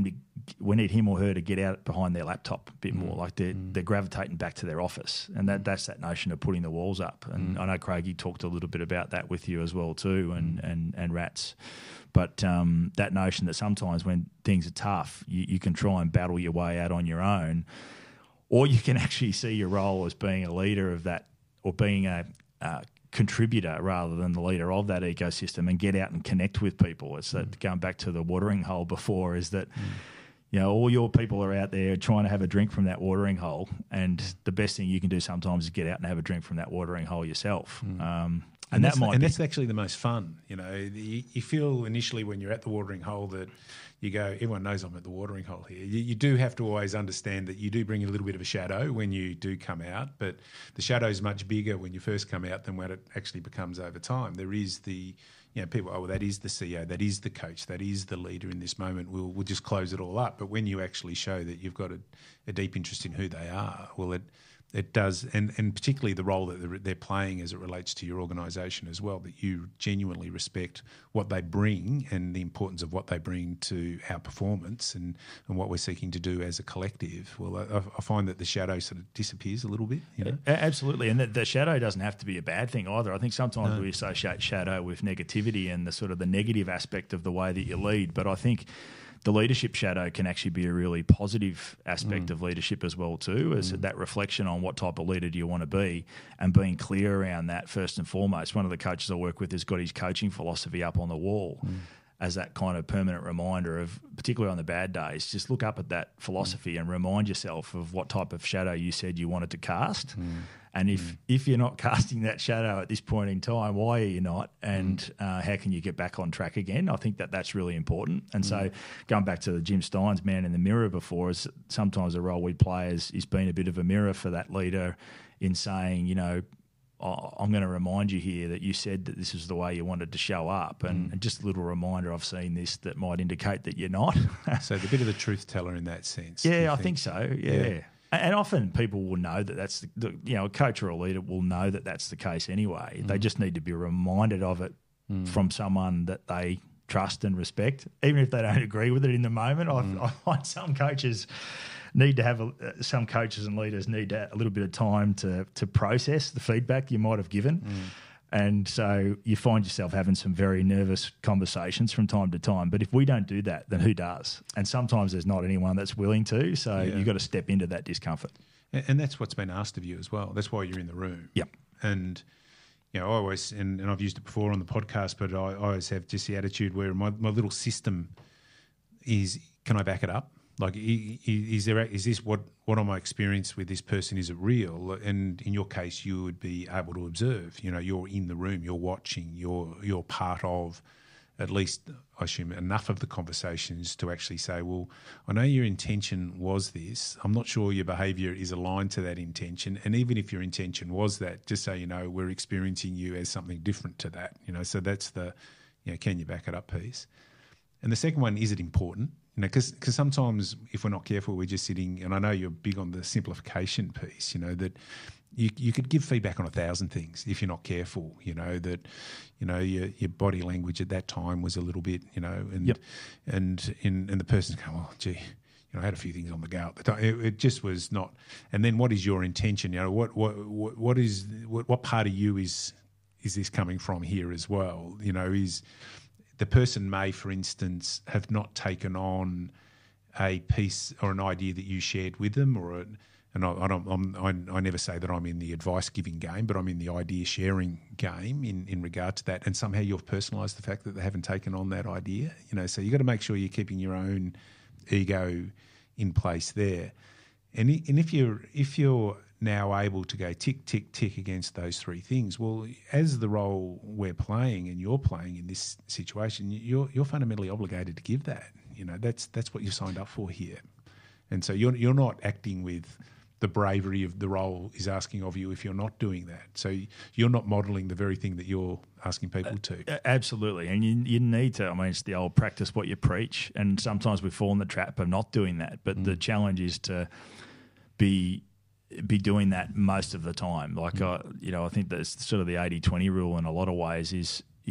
him or her to get out behind their laptop a bit more. Like they're gravitating back to their office, and that's that notion of putting the walls up. And I know Craigie talked a little bit about that with you as well too, and Rats. But that notion that sometimes when things are tough, you can try and battle your way out on your own, or you can actually see your role as being a leader of that, or being a contributor rather than the leader of that ecosystem, and get out and connect with people. It's that going back to the watering hole before, is that all your people are out there trying to have a drink from that watering hole, and the best thing you can do sometimes is get out and have a drink from that watering hole yourself. And that's actually the most fun. You feel initially when you're at the watering hole that you go, everyone knows I'm at the watering hole here. You do have to always understand that you do bring a little bit of a shadow when you do come out, but the shadow is much bigger when you first come out than when it actually becomes over time. There is the, people, well, that is the CEO, that is the coach, that is the leader in this moment. We'll just close it all up. But when you actually show that you've got a deep interest in who they are, well, it does, and particularly the role that they're playing as it relates to your organisation as well, that you genuinely respect what they bring and the importance of what they bring to our performance and what we're seeking to do as a collective. Well, I find that the shadow sort of disappears a little bit. Absolutely, and the shadow doesn't have to be a bad thing either. I think sometimes we associate shadow with negativity and the sort of the negative aspect of the way that you lead, but I think the leadership shadow can actually be a really positive aspect of leadership as well too, as that reflection on what type of leader do you want to be, and being clear around that first and foremost. One of the coaches I work with has got his coaching philosophy up on the wall as that kind of permanent reminder of, particularly on the bad days, just look up at that philosophy and remind yourself of what type of shadow you said you wanted to cast. And if you're not casting that shadow at this point in time, why are you not? And how can you get back on track again? I think that's really important. And so going back to the Jim Steins man in the mirror before, is sometimes the role we play is being a bit of a mirror for that leader in saying, I'm going to remind you here that you said that this is the way you wanted to show up, and just a little reminder, I've seen this that might indicate that you're not. So the bit of the truth teller in that sense. Yeah, I think so, yeah. And often people will know that that's a coach or a leader will know that that's the case anyway. They just need to be reminded of it from someone that they trust and respect, even if they don't agree with it in the moment. I find some coaches need to have some coaches and leaders need a little bit of time to process the feedback you might have given. And so you find yourself having some very nervous conversations from time to time. But if we don't do that, then who does? And sometimes there's not anyone that's willing to. So you've got to step into that discomfort. And that's what's been asked of you as well. That's why you're in the room. Yep. And, I always, and I've used it before on the podcast, but I always have just the attitude where my little system is, can I back it up? Like, is this what am I experienced with this person? Is it real? And in your case, you would be able to observe. You're in the room, you're watching, you're part of at least, I assume, enough of the conversations to actually say, well, I know your intention was this. I'm not sure your behaviour is aligned to that intention. And even if your intention was that, just so you know, we're experiencing you as something different to that. So that's the, can you back it up piece. And the second one, is it important? Because sometimes if we're not careful, we're just sitting, and I know you're big on the simplification piece, that you could give feedback on 1,000 things if you're not careful, that, your body language at that time was a little bit, and the person's going, well, gee, I had a few things on the go at the time. It just was not. And then what is your intention? What part of you is this coming from here as well? Is the person may, for instance, have not taken on a piece or an idea that you shared with them, I never say that I'm in the advice giving game, but I'm in the idea sharing game in regard to that. And somehow you've personalised the fact that they haven't taken on that idea. So you've got to make sure you're keeping your own ego in place there. And if you're now able to go tick, tick, tick against those three things, well, as the role we're playing and you're playing in this situation, you're fundamentally obligated to give that. That's what you signed up for here. And so you're not acting with the bravery of the role is asking of you if you're not doing that. So you're not modelling the very thing that you're asking people to. Absolutely. And you need to, it's the old practice what you preach. And sometimes we fall in the trap of not doing that. But the challenge is to be doing that most of the time. Like, I think that's sort of the 80-20 rule in a lot of ways is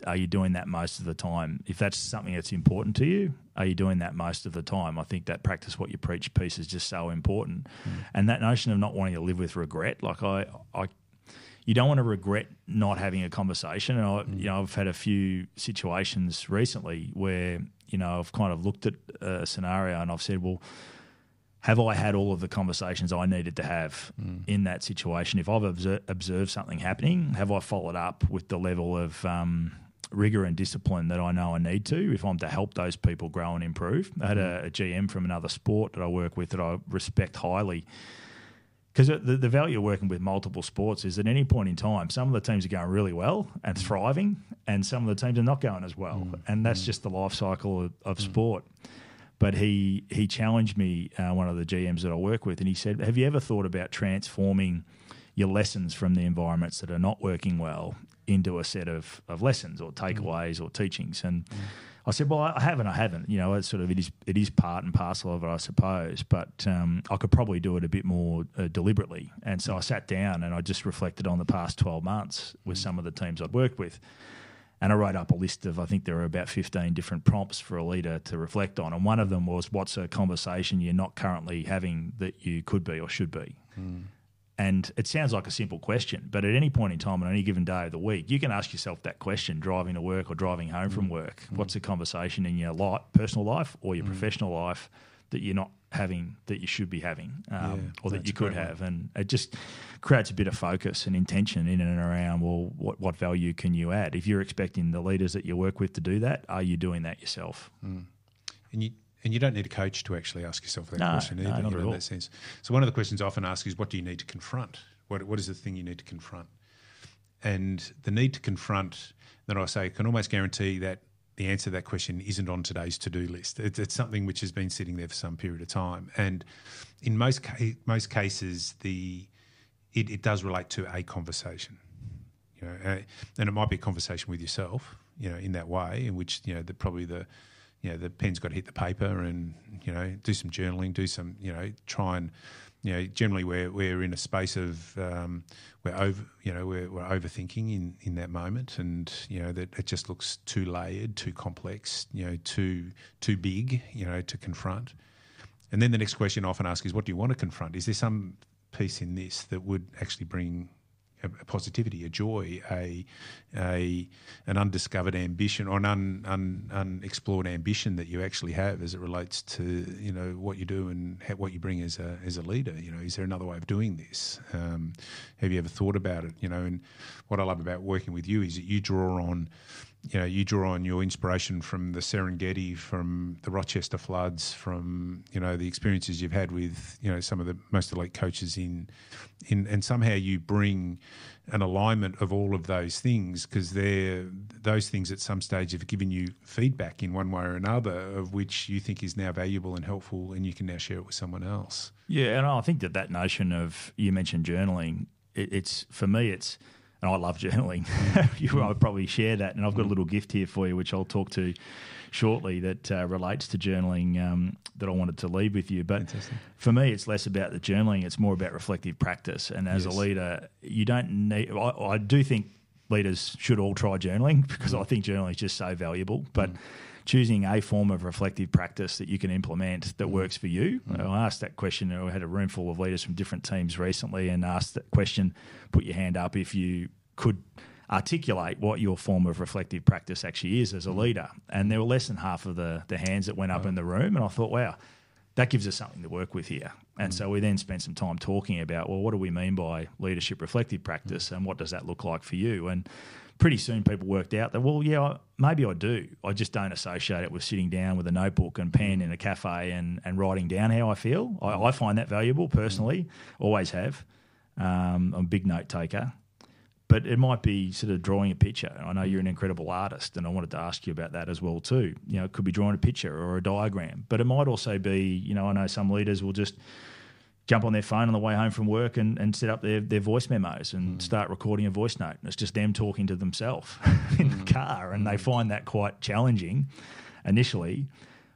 are you doing that most of the time? If that's something that's important to you, are you doing that most of the time? I think that practice what you preach piece is just so important. And that notion of not wanting to live with regret, like you don't want to regret not having a conversation. And I've had a few situations recently where, I've kind of looked at a scenario and I've said, well, have I had all of the conversations I needed to have in that situation? If I've observed something happening, have I followed up with the level of rigour and discipline that I know I need to if I'm to help those people grow and improve? I had a GM from another sport that I work with that I respect highly, because the value of working with multiple sports is at any point in time, some of the teams are going really well and thriving, and some of the teams are not going as well. And that's just the life cycle of sport. But he challenged me, one of the GMs that I work with, and he said, have you ever thought about transforming your lessons from the environments that are not working well into a set of lessons or takeaways or teachings? And I said, well, I haven't. It's sort of it is part and parcel of it, I suppose, but I could probably do it a bit more deliberately. And so I sat down and I just reflected on the past 12 months with some of the teams I'd worked with. And I wrote up a list of, I think there were about 15 different prompts for a leader to reflect on. And one of them was, what's a conversation you're not currently having that you could be or should be? And it sounds like a simple question, but at any point in time on any given day of the week, you can ask yourself that question driving to work or driving home from work. What's a conversation in your personal life or your professional life that you're not having that you should be having or that you could have? And it just creates a bit of focus and intention in and around, well, what value can you add? If you're expecting the leaders that you work with to do that, are you doing that yourself? And you don't need a coach to actually ask yourself that question either, not at all. in that sense. So one of the questions I often ask is, what do you need to confront? What is the thing you need to confront? And the need to confront, then I say, I can almost guarantee that the answer to that question isn't on today's to-do list. It's something which has been sitting there for some period of time. And in most cases, it does relate to a conversation. And it might be a conversation with yourself, in that way, in which, the pen's got to hit the paper and, do some journaling, do some, try and, generally we're in a space of we're overthinking in that moment, and, that it just looks too layered, too complex, too big, to confront. And then the next question I often ask is, what do you want to confront? Is there some piece in this that would actually bring a positivity, a joy, an undiscovered ambition or an unexplored ambition that you actually have as it relates to what you do and what you bring as a leader? Is there another way of doing this? Have you ever thought about it? And what I love about working with you is that you draw on your inspiration from the Serengeti, from the Rochester floods, from the experiences you've had with some of the most elite coaches and somehow you bring an alignment of all of those things, because those things at some stage have given you feedback in one way or another, of which you think is now valuable and helpful, and you can now share it with someone else. Yeah, and I think that notion of, you mentioned journaling, it's for me, it's. And I love journaling. I would probably share that. And I've got a little gift here for you, which I'll talk to shortly, that relates to journaling, that I wanted to leave with you. But for me, it's less about the journaling. It's more about reflective practice. And as a leader, you don't need... I do think leaders should all try journaling, because I think journaling is just so valuable. But choosing a form of reflective practice that you can implement that works for you. I asked that question. I had a room full of leaders from different teams recently and asked that question, put your hand up if you could articulate what your form of reflective practice actually is as a leader. And there were less than half of the hands that went up in the room. And I thought, wow, that gives us something to work with here. And so we then spent some time talking about, well, what do we mean by leadership reflective practice and what does that look like for you? And pretty soon people worked out that, well, yeah, maybe I do. I just don't associate it with sitting down with a notebook and pen in a cafe and writing down how I feel. I find that valuable personally, always have. I'm a big note taker. But it might be sort of drawing a picture. I know you're an incredible artist, and I wanted to ask you about that as well too. It could be drawing a picture or a diagram, but it might also be, I know some leaders will just jump on their phone on the way home from work and set up their voice memos and start recording a voice note. And it's just them talking to themselves in the car, and they find that quite challenging initially. But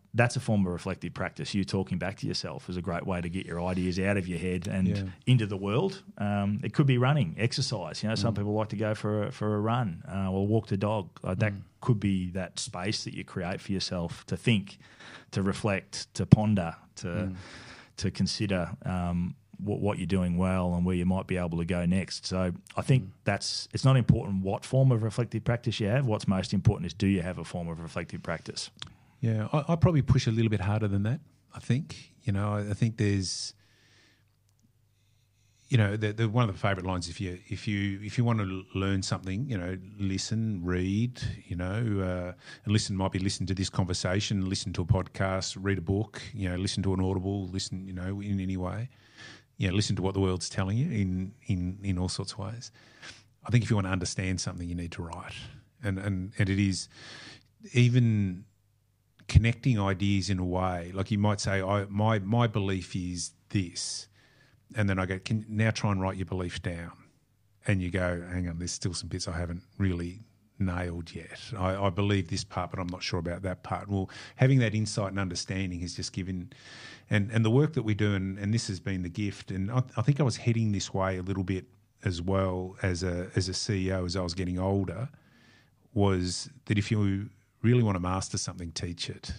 that's a form of reflective practice. You talking back to yourself is a great way to get your ideas out of your head and into the world. It could be running, exercise. Some people like to go for a run or walk the dog. That could be that space that you create for yourself to think, to reflect, to ponder, to consider what you're doing well and where you might be able to go next. So I think it's not important what form of reflective practice you have. What's most important is, do you have a form of reflective practice? Yeah, I probably push a little bit harder than that. I think, I think there's, one of the favourite lines, if you want to learn something, listen, read, and listen might be listen to this conversation, listen to a podcast, read a book, listen to an Audible, listen, in any way, listen to what the world's telling you in all sorts of ways. I think if you want to understand something, you need to write, and it is even connecting ideas in a way, like you might say, my belief is this, and then I go, now try and write your belief down, and you go, hang on, there's still some bits I haven't really nailed yet. I believe this part, but I'm not sure about that part. Well, having that insight and understanding has just given, and the work that we do, and this has been the gift, and I think I was heading this way a little bit as well as a CEO as I was getting older, was that if you really want to master something, teach it.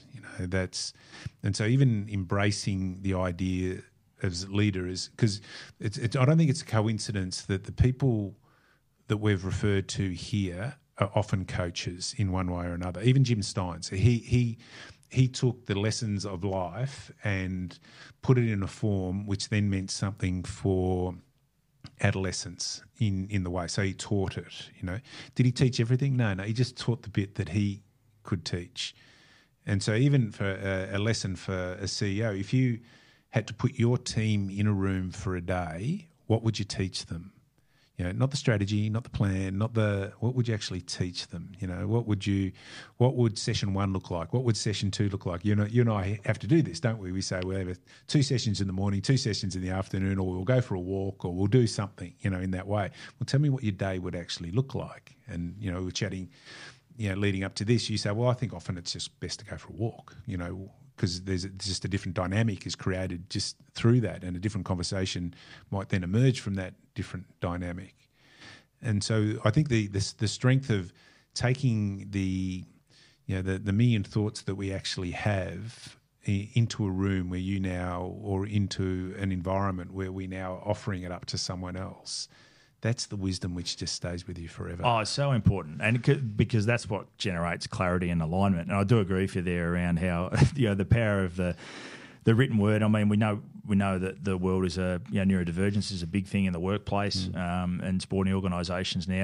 And so even embracing the idea as leaders, because I don't think it's a coincidence that the people that we've referred to here are often coaches in one way or another. Even Jim Stein, so he took the lessons of life and put it in a form which then meant something for adolescents in the way. So he taught it. Did he teach everything? No, he just taught the bit that he could teach. And so even for a lesson for a CEO, if you had to put your team in a room for a day, what would you teach them? Not the strategy, not the plan, what would you actually teach them? What would session 1 look like? What would session 2 look like? You and I have to do this, don't we? We say we'll have 2 sessions in the morning, 2 sessions in the afternoon, or we'll go for a walk, or we'll do something, in that way. Well, tell me what your day would actually look like. And, we're chatting, leading up to this, you say, well, I think often it's just best to go for a walk, because there's just a different dynamic is created just through that, and a different conversation might then emerge from that different dynamic. And so I think the strength of taking the million thoughts that we actually have into a room where or into an environment where we now are offering it up to someone else, that's the wisdom which just stays with you forever. Oh, it's so important, and because that's what generates clarity and alignment. And I do agree with you there around how the power of the written word. I mean, we know that the world is neurodivergence is a big thing in the workplace and sporting organisations now.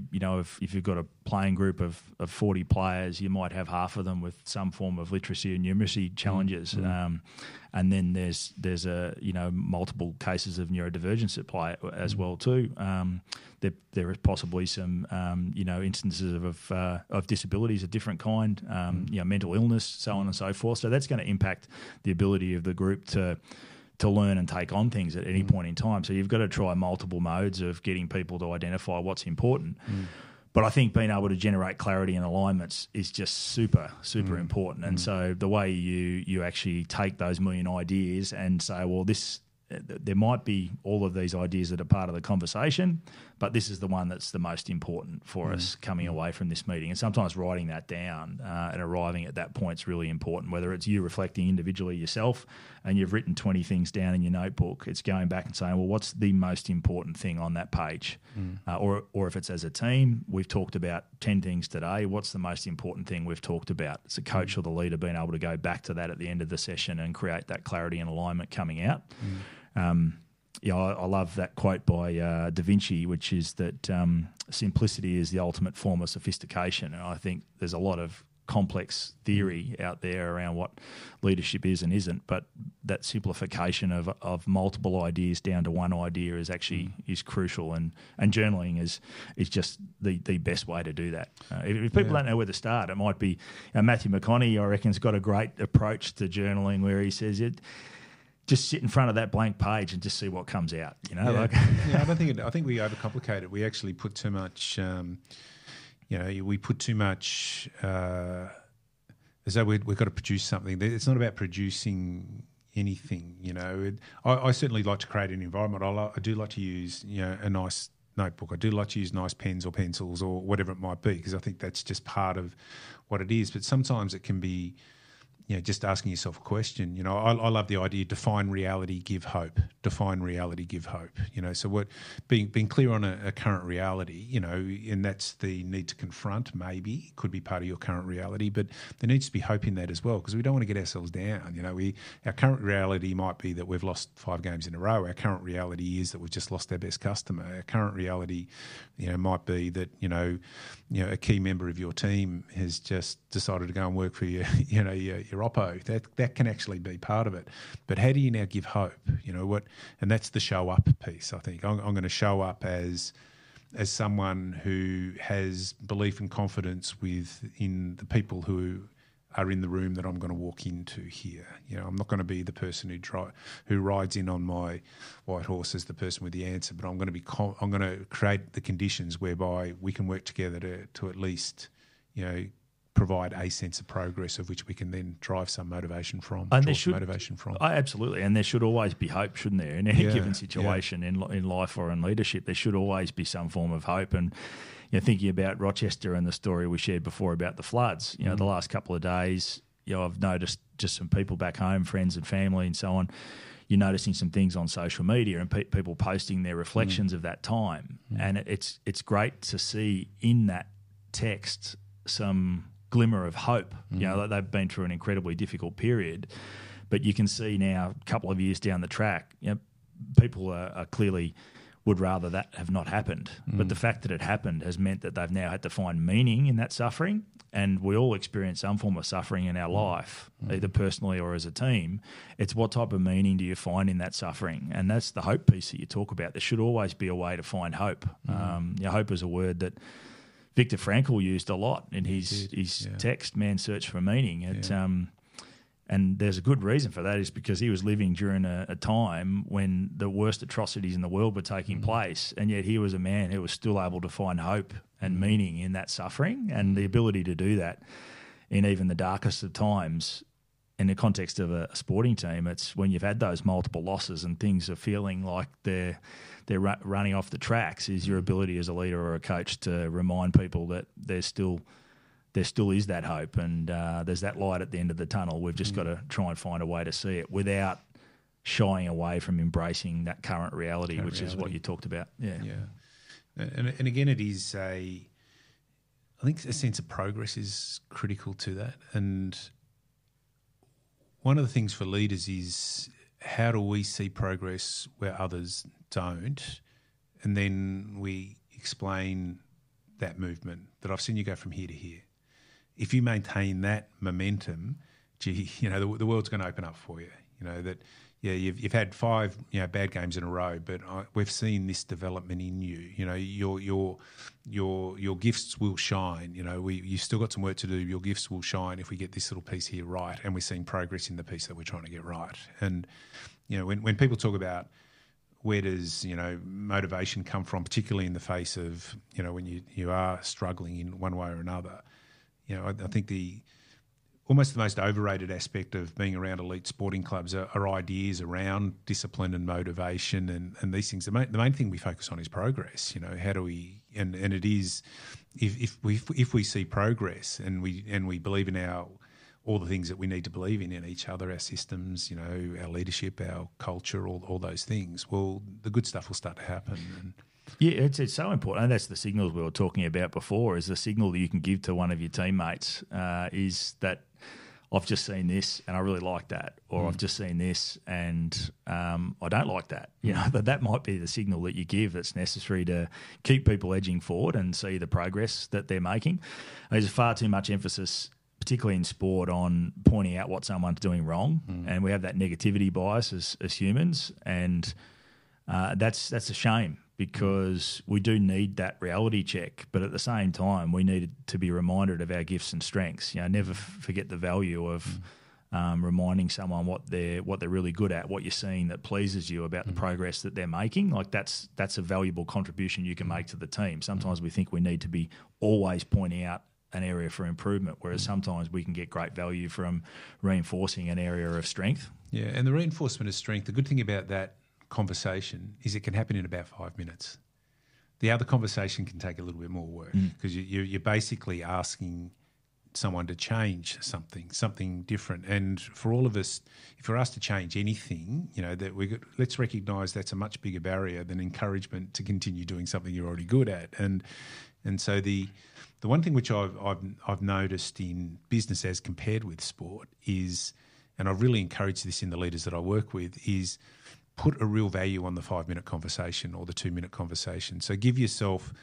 If you've got a playing group of 40 players, you might have half of them with some form of literacy and numeracy challenges. And then there's multiple cases of neurodivergence at play as well too. There are possibly some instances of disabilities of different kind, mental illness, so on and so forth. So that's going to impact the ability of the group to learn and take on things at any point in time. So you've got to try multiple modes of getting people to identify what's important. But I think being able to generate clarity and alignments is just super important. And so the way you actually take those million ideas and say, well, there might be all of these ideas that are part of the conversation, but this is the one that's the most important for us coming away from this meeting. And sometimes writing that down and arriving at that point is really important, whether it's you reflecting individually yourself and you've written 20 things down in your notebook. It's going back and saying, well, what's the most important thing on that page? Or if it's as a team, we've talked about 10 things today. What's the most important thing we've talked about? It's the coach or the leader being able to go back to that at the end of the session and create that clarity and alignment coming out. I love that quote by Da Vinci, which is that simplicity is the ultimate form of sophistication. And I think there's a lot of complex theory out there around what leadership is and isn't, but that simplification of multiple ideas down to one idea is actually is crucial, and journaling is just the best way to do that. If people don't know where to start, it might be Matthew McConaughey, I reckon, has got a great approach to journaling where he says just sit in front of that blank page and just see what comes out. I think we overcomplicate it. We actually put too much. We put too much as though we've got to produce something. It's not about producing anything, I certainly like to create an environment. I do like to use, a nice notebook. I do like to use nice pens or pencils or whatever it might be, because I think that's just part of what it is. But sometimes it can be, just asking yourself a question. I love the idea: define reality, give hope. Define reality, give hope. So what being clear on a current reality, and that's the need to confront. Maybe could be part of your current reality, but there needs to be hope in that as well, because we don't want to get ourselves down. Our current reality might be that we've lost 5 games in a row. Our current reality is that we've just lost our best customer. Our current reality, might be that a key member of your team has just decided to go and work for your Oppo. That can actually be part of it. But how do you now give hope? And that's the show up piece. I think I'm going to show up as someone who has belief and confidence in the people who are in the room that I'm going to walk into here. I'm not going to be the person who rides in on my white horse as the person with the answer, but I'm going to create the conditions whereby we can work together to at least, provide a sense of progress of which we can then drive some motivation from. Absolutely, and there should always be hope, shouldn't there? In any given situation in life or in leadership, there should always be some form of hope. And thinking about Rochester and the story we shared before about the floods, the last couple of days, I've noticed just some people back home, friends and family and so on, you're noticing some things on social media and people posting their reflections of that time. And it's great to see in that text some glimmer of hope. They've been through an incredibly difficult period, but you can see now a couple of years down the track, people are clearly would rather that have not happened. But the fact that it happened has meant that they've now had to find meaning in that suffering. And we all experience some form of suffering in our life, either personally or as a team. It's what type of meaning do you find in that suffering? And that's the hope piece that you talk about. There should always be a way to find hope. Hope is a word that Viktor Frankl used a lot in his text, Man's Search for Meaning. And there's a good reason for that, is because he was living during a time when the worst atrocities in the world were taking place, and yet he was a man who was still able to find hope and meaning in that suffering, and the ability to do that in even the darkest of times. In the context of a sporting team, it's when you've had those multiple losses and things are feeling like they're running off the tracks, is your ability as a leader or a coach to remind people that there still is that hope, and there's that light at the end of the tunnel. We've just got to try and find a way to see it without shying away from embracing that current reality, is what you talked about. Yeah. And again, it is I think a sense of progress is critical to that. And one of the things for leaders is, how do we see progress where others don't? And then we explain that movement, that I've seen you go from here to here. If you maintain that momentum, the world's going to open up for you. You've had 5 bad games in a row, but we've seen this development in you. Your gifts will shine. You've still got some work to do. Your gifts will shine if we get this little piece here right, and we're seeing progress in the piece that we're trying to get right. And when people talk about where does motivation come from, particularly in the face of when you are struggling in one way or another, I think almost the most overrated aspect of being around elite sporting clubs are ideas around discipline and motivation and these things. The main thing we focus on is progress. How do we and it is if we see progress and we believe in all the things that we need to believe in each other, our systems, our leadership, our culture, all those things, well, the good stuff will start to happen. And it's so important, and that's the signals we were talking about before. Is the signal that you can give to one of your teammates is that I've just seen this and I really like that, or I've just seen this and I don't like that. That might be the signal that you give that's necessary to keep people edging forward and see the progress that they're making. There's far too much emphasis, particularly in sport, on pointing out what someone's doing wrong, and we have that negativity bias as humans, and that's a shame, because we do need that reality check, but at the same time we need to be reminded of our gifts and strengths. Never forget the value of reminding someone what they're really good at, what you're seeing that pleases you about the progress that they're making. Like that's a valuable contribution you can make to the team. Sometimes we think we need to be always pointing out an area for improvement, whereas sometimes we can get great value from reinforcing an area of strength. Yeah, and the reinforcement of strength, the good thing about that conversation is it can happen in about 5 minutes. The other conversation can take a little bit more work because you're basically asking someone to change something different. And for all of us, if we're asked to change anything, let's recognise that's a much bigger barrier than encouragement to continue doing something you're already good at. And so the one thing which I've noticed in business as compared with sport is, and I've really encouraged this in the leaders that I work with, is put a real value on the 5-minute conversation or the 2-minute conversation. So give yourself,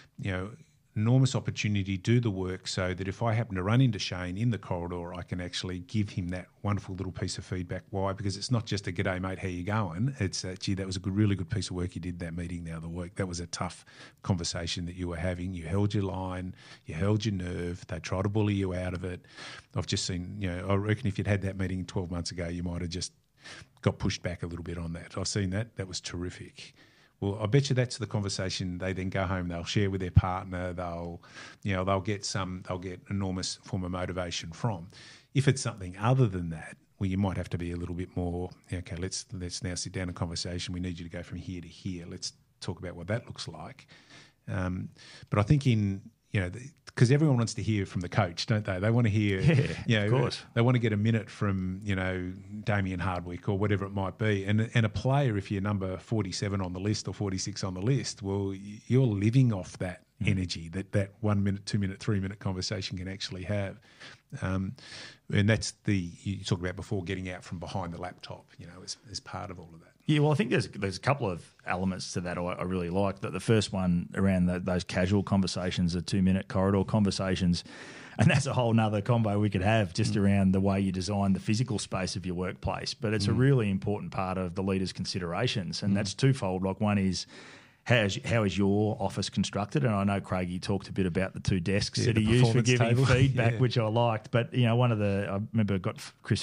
enormous opportunity, do the work so that if I happen to run into Shane in the corridor, I can actually give him that wonderful little piece of feedback. Why? Because it's not just a "G'day, mate, how you going?" It's gee, that was a really good piece of work you did that meeting the other week. That was a tough conversation that you were having. You held your line, you held your nerve. They tried to bully you out of it. I've just seen, I reckon if you'd had that meeting 12 months ago, you might have just got pushed back a little bit on that. I've seen that. That was terrific. Well, I bet you that's the conversation they then go home. They'll share with their partner. They'll get enormous form of motivation from. If it's something other than that, well, you might have to be a little bit more. Okay, let's now sit down in conversation. We need you to go from here to here. Let's talk about what that looks like. But I think because everyone wants to hear from the coach, don't they? They want to hear, of course. They want to get a minute from, Damien Hardwick or whatever it might be. And a player, if you're number 47 on the list or 46 on the list, well, you're living off that energy that 1 minute, 2 minute, 3 minute conversation can actually have. And that's you talked about before, getting out from behind the laptop, as part of all of that. Yeah, well, I think there's a couple of elements to that I really like. That the first one around those casual conversations, the 2-minute corridor conversations, and that's a whole nother combo we could have just around the way you design the physical space of your workplace. But it's a really important part of the leader's considerations, and that's twofold. Like, one is how is your office constructed? And I know Craigie talked a bit about the 2 desks that he used for giving feedback, which I liked. But I remember I got Chris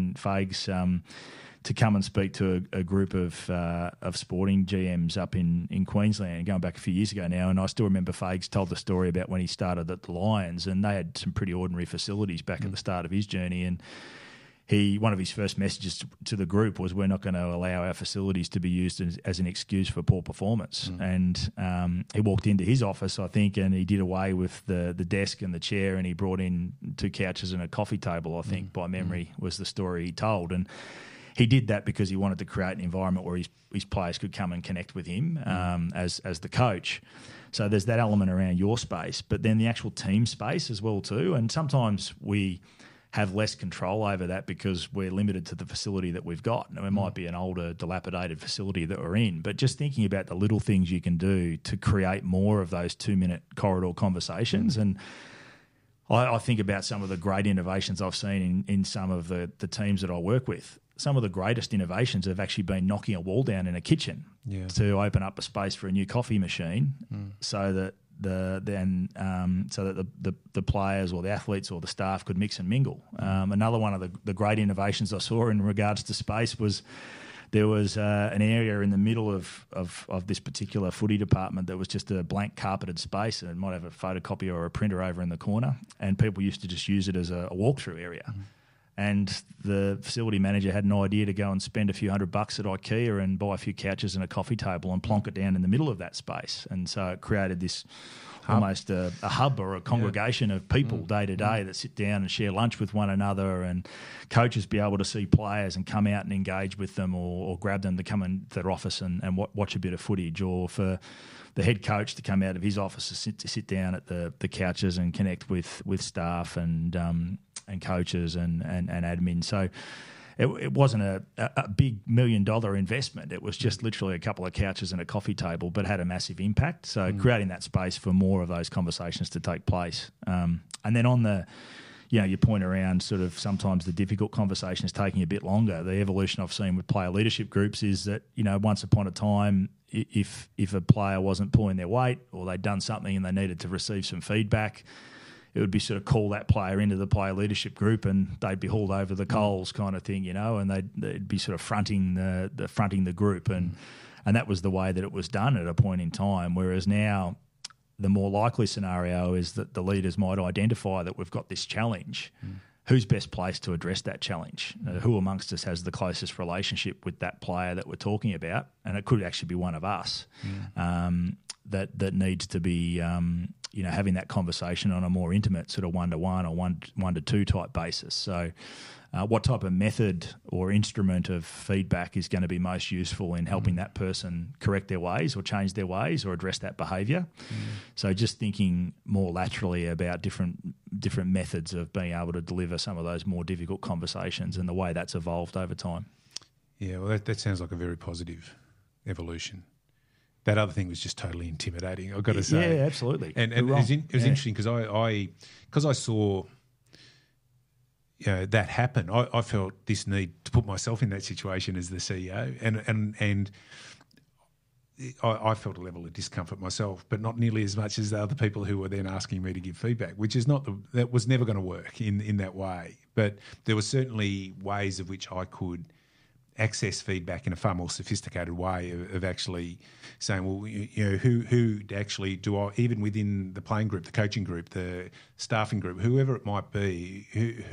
Fags to come and speak to a group of sporting GMs up in Queensland, going back a few years ago now. And I still remember Fags told the story about when he started at the Lions, and they had some pretty ordinary facilities back at the start of his journey. And one of his first messages to the group was, we're not going to allow our facilities to be used as an excuse for poor performance. And he walked into his office, I think, and he did away with the desk and the chair, and he brought in 2 couches and a coffee table, I think, by memory, was the story he told. And he did that because he wanted to create an environment where his players could come and connect with him as the coach. So there's that element around your space, but then the actual team space as well too. And sometimes we have less control over that because we're limited to the facility that we've got. And it might be an older, dilapidated facility that we're in, but just thinking about the little things you can do to create more of those 2-minute corridor conversations. And I think about some of the great innovations I've seen in some of the teams that I work with. Some of the greatest innovations have actually been knocking a wall down in a kitchen to open up a space for a new coffee machine, so that the players or the athletes or the staff could mix and mingle. Another one of the great innovations I saw in regards to space was there was an area in the middle of this particular footy department that was just a blank carpeted space, and it might have a photocopier or a printer over in the corner, and people used to just use it as a walkthrough area. And the facility manager had an idea to go and spend a few $100 at IKEA and buy a few couches and a coffee table and plonk it down in the middle of that space. And so it created this almost a hub or a congregation of people day to day that sit down and share lunch with one another, and coaches be able to see players and come out and engage with them, or grab them to come into their office and watch a bit of footage, or for the head coach to come out of his office to sit down at the couches and connect with staff and coaches and admin. So it wasn't a big $1 million investment. It was just literally a couple of couches and a coffee table, but had a massive impact. So creating that space for more of those conversations to take place. And then on the, your point around sort of sometimes the difficult conversations taking a bit longer, the evolution I've seen with player leadership groups is that, once upon a time, if a player wasn't pulling their weight or they'd done something and they needed to receive some feedback, it would be sort of call that player into the player leadership group and they'd be hauled over the coals kind of thing, and they'd be sort of fronting the group. And that was the way that it was done at a point in time. Whereas now the more likely scenario is that the leaders might identify that we've got this challenge. Who's best placed to address that challenge? Who amongst us has the closest relationship with that player that we're talking about? And it could actually be one of us that needs to be having that conversation on a more intimate sort of one-to-one or one-to-two type basis. So what type of method or instrument of feedback is going to be most useful in helping that person correct their ways or change their ways or address that behaviour? So just thinking more laterally about different methods of being able to deliver some of those more difficult conversations and the way that's evolved over time. Yeah, well, that sounds like a very positive evolution. That other thing was just totally intimidating, I've got to say. Yeah, absolutely. And it was interesting because I saw that happen. I felt this need to put myself in that situation as the CEO, and I felt a level of discomfort myself, but not nearly as much as the other people who were then asking me to give feedback, which is that was never going to work in that way. But there were certainly ways of which I could access feedback in a far more sophisticated way of actually saying, well, who actually do I, even within the playing group, the coaching group, the staffing group, whoever it might be,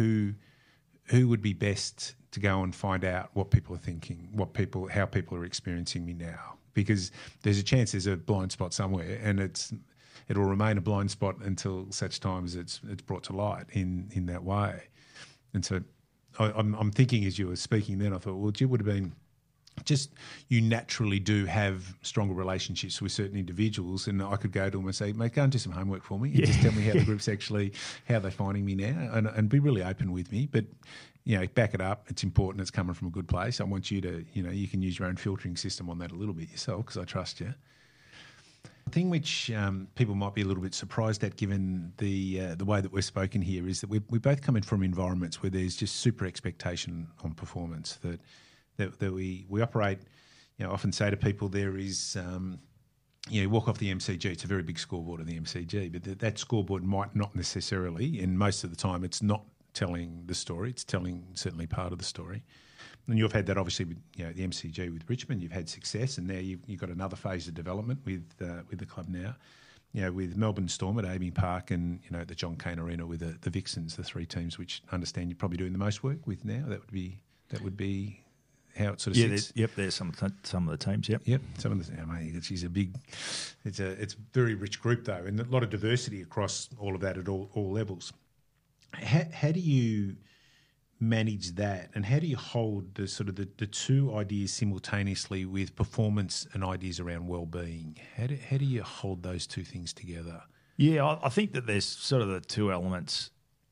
who would be best to go and find out what people are thinking, how people are experiencing me now, because there's a chance there's a blind spot somewhere, and it'll remain a blind spot until such time as it's brought to light in that way. And so I'm thinking as you were speaking then, I thought, well, it would have been just you naturally do have stronger relationships with certain individuals, and I could go to them and say, mate, go and do some homework for me and just tell me how the group's actually, how they're finding me now, and be really open with me. But, back it up. It's important. It's coming from a good place. I want you to, you can use your own filtering system on that a little bit yourself because I trust you. The thing which people might be a little bit surprised at, given the way that we're spoken here, is that we both come in from environments where there's just super expectation on performance. That we operate. I often say to people, there is you walk off the MCG. It's a very big scoreboard of the MCG, but that scoreboard might not necessarily, and most of the time, it's not telling the story. It's telling certainly part of the story. And you've had that obviously with the MCG with Richmond. You've had success, and now you've got another phase of development with the club now. With Melbourne Storm at Aiming Park, and the John Cain Arena with the Vixens, the three teams which I understand you're probably doing the most work with now. That would be how it sort of sits. There's some of the teams. Yep. Some of the. It's a big. It's a very rich group though, and a lot of diversity across all of that at all levels. How do you manage that, and how do you hold the sort of the two ideas simultaneously with performance and ideas around well-being? How do you hold those two things together? Yeah, I think that there's sort of the two elements.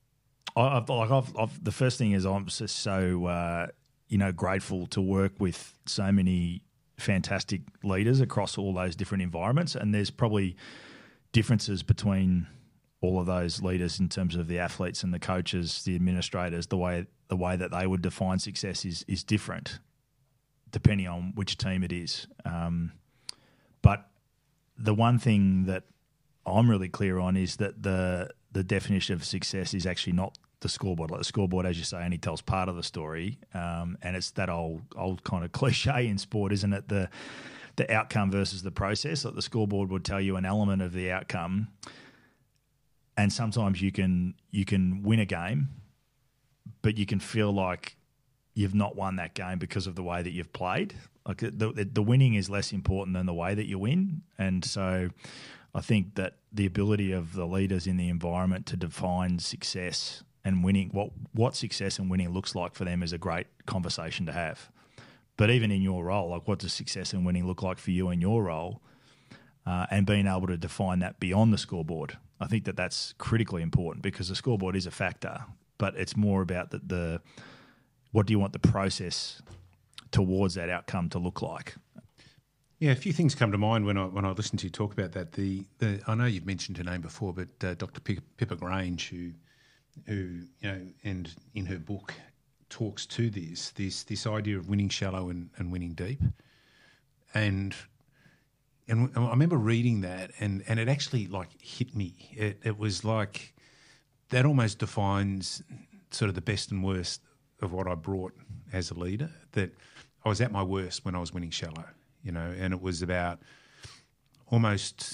The first thing is I'm just so grateful to work with so many fantastic leaders across all those different environments, and there's probably differences between all of those leaders in terms of the athletes and the coaches, the administrators. The way that they would define success is different depending on which team it is. But the one thing that I'm really clear on is that the definition of success is actually not the scoreboard. Like the scoreboard, as you say, only tells part of the story, and it's that old kind of cliche in sport, isn't it? The outcome versus the process. Like the scoreboard would tell you an element of the outcome, and sometimes you can win a game, but you can feel like you've not won that game because of the way that you've played. Like the winning is less important than the way that you win, and so I think that the ability of the leaders in the environment to define success and winning, what success and winning looks like for them, is a great conversation to have. But even in your role, like what does success and winning look like for you in your role, and being able to define that beyond the scoreboard. I think that that's critically important, because the scoreboard is a factor, but it's more about the what do you want the process towards that outcome to look like. Yeah, a few things come to mind when I listen to you talk about that. I know you've mentioned her name before, but Dr. Pippa Grange, who and in her book talks to this idea of winning shallow and winning deep, and I remember reading that, and it actually hit me. It was like that almost defines sort of the best and worst of what I brought as a leader. That I was at my worst when I was winning shallow, and it was about almost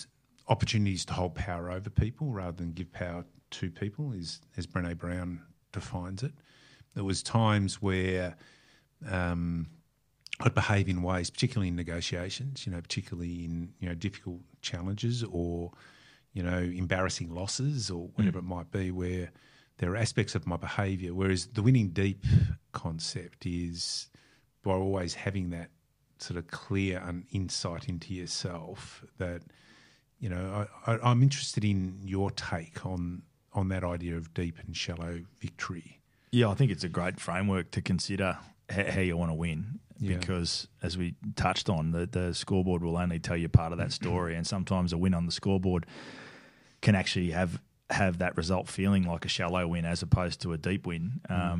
opportunities to hold power over people rather than give power to people, is as Brené Brown defines it. There was times where I'd behave in ways, particularly in negotiations, particularly in difficult challenges or embarrassing losses or whatever it might be, where there are aspects of my behaviour. Whereas the winning deep concept is by always having that sort of clear insight into yourself. That I'm interested in your take on that idea of deep and shallow victory. Yeah, I think it's a great framework to consider how you want to win. Because as we touched on, the scoreboard will only tell you part of that story, and sometimes a win on the scoreboard can actually have that result feeling like a shallow win as opposed to a deep win.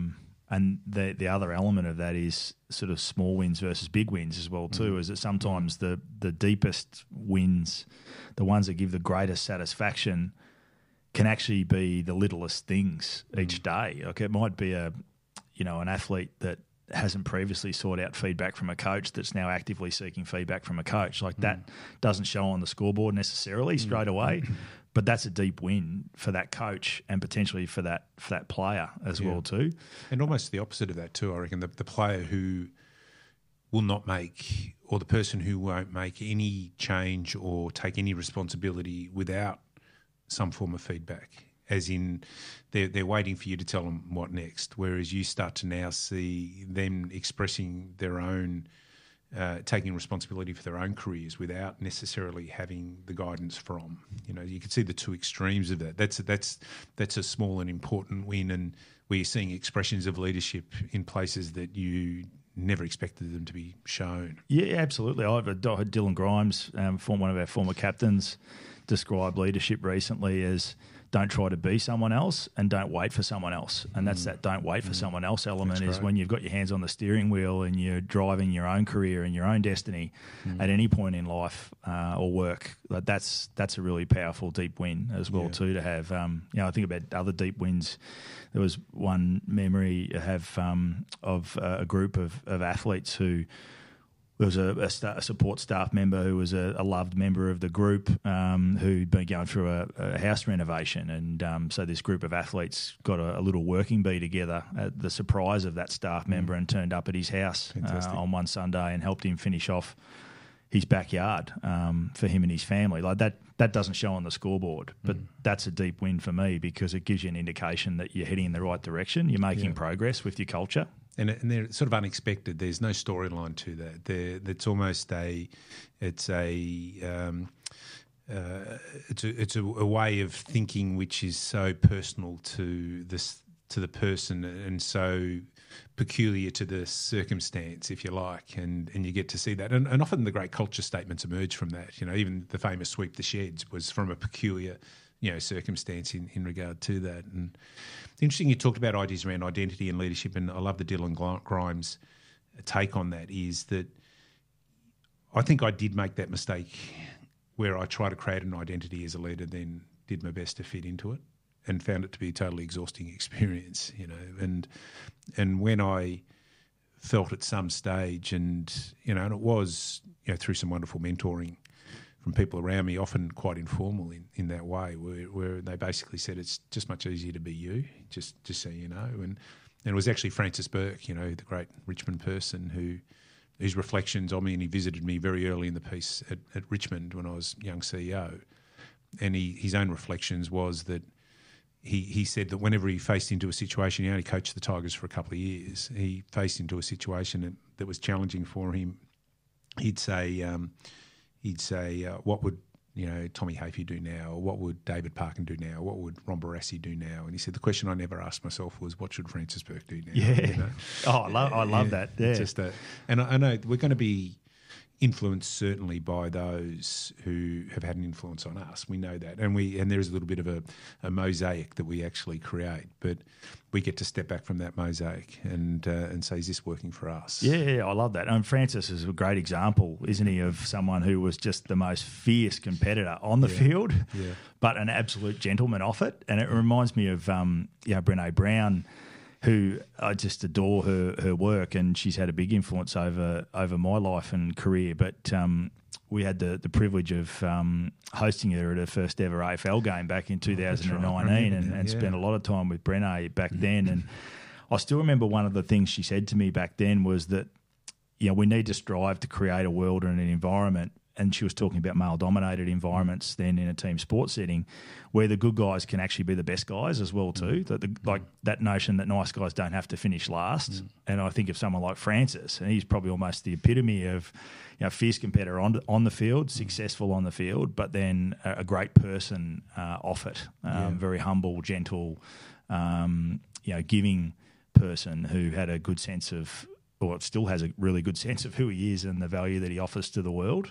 And the other element of that is sort of small wins versus big wins as well too, is that sometimes the deepest wins, the ones that give the greatest satisfaction, can actually be the littlest things each day. Like it might be an athlete that hasn't previously sought out feedback from a coach that's now actively seeking feedback from a coach. Like that doesn't show on the scoreboard necessarily straight away, but that's a deep win for that coach and potentially for that player as well too. And almost the opposite of that too, I reckon. The player who will not make, or the person who won't make any change or take any responsibility without some form of feedback. As in, they're waiting for you to tell them what next, whereas you start to now see them expressing their own, taking responsibility for their own careers without necessarily having the guidance from. You can see the two extremes of that. That's a small and important win, and where you're seeing expressions of leadership in places that you never expected them to be shown. Yeah, absolutely. I heard Dylan Grimes, one of our former captains, describe leadership recently as don't try to be someone else and don't wait for someone else. And that's that don't wait for someone else element is when you've got your hands on the steering wheel and you're driving your own career and your own destiny at any point in life or work. That's a really powerful deep win as well too to have. I think about other deep wins. There was one memory I have of a group of athletes who there was a support staff member who was a loved member of the group who'd been going through a house renovation. And so this group of athletes got a little working bee together at the surprise of that staff member and turned up at his house on one Sunday and helped him finish off his backyard for him and his family. Like that doesn't show on the scoreboard, but that's a deep win for me because it gives you an indication that you're heading in the right direction. You're making progress with your culture. And they're sort of unexpected. There's no storyline to that. It's almost it's a way of thinking which is so personal to the person and so peculiar to the circumstance, if you like, and you get to see that. And often the great culture statements emerge from that. Even the famous Sweep the Sheds was from a peculiar circumstance in regard to that. And interesting, you talked about ideas around identity and leadership, and I love the Dylan Grimes take on that, is that I think I did make that mistake where I tried to create an identity as a leader, then did my best to fit into it and found it to be a totally exhausting experience, and when I felt at some stage and it was, through some wonderful mentoring from people around me, often quite informal in that way, where they basically said it's just much easier to be you, just so you know. And it was actually Francis Burke, the great Richmond person whose reflections on me, and he visited me very early in the piece at Richmond when I was young CEO, and his own reflections was that he said that whenever he faced into a situation, he only coached the Tigers for a couple of years, he faced into a situation that was challenging for him, he'd say, what would Tommy Hafey do now? Or what would David Parkin do now? What would Ron Barassi do now? And he said the question I never asked myself was, what should Francis Burke do now? Yeah. Oh, I love that. Yeah. Just and I know we're going to be influenced certainly by those who have had an influence on us. We know that, and there is a little bit of a mosaic that we actually create, but we get to step back from that mosaic and say, is this working for us? Yeah, I love that. And Francis is a great example, isn't he, of someone who was just the most fierce competitor on the field, but an absolute gentleman off it. And it reminds me of Brené Brown who I just adore her work, and she's had a big influence over my life and career. But we had the privilege of hosting her at her first ever AFL game back in 2019 and spent a lot of time with Brené back then. And I still remember one of the things she said to me back then was that, we need to strive to create a world and an environment. And she was talking about male-dominated environments then in a team sports setting where the good guys can actually be the best guys as well too. Like that notion that nice guys don't have to finish last. And I think of someone like Francis, and he's probably almost the epitome of fierce competitor on the field, successful on the field, but then a great person off it, very humble, gentle, giving person who had a good sense of, or still has a really good sense of who he is and the value that he offers to the world.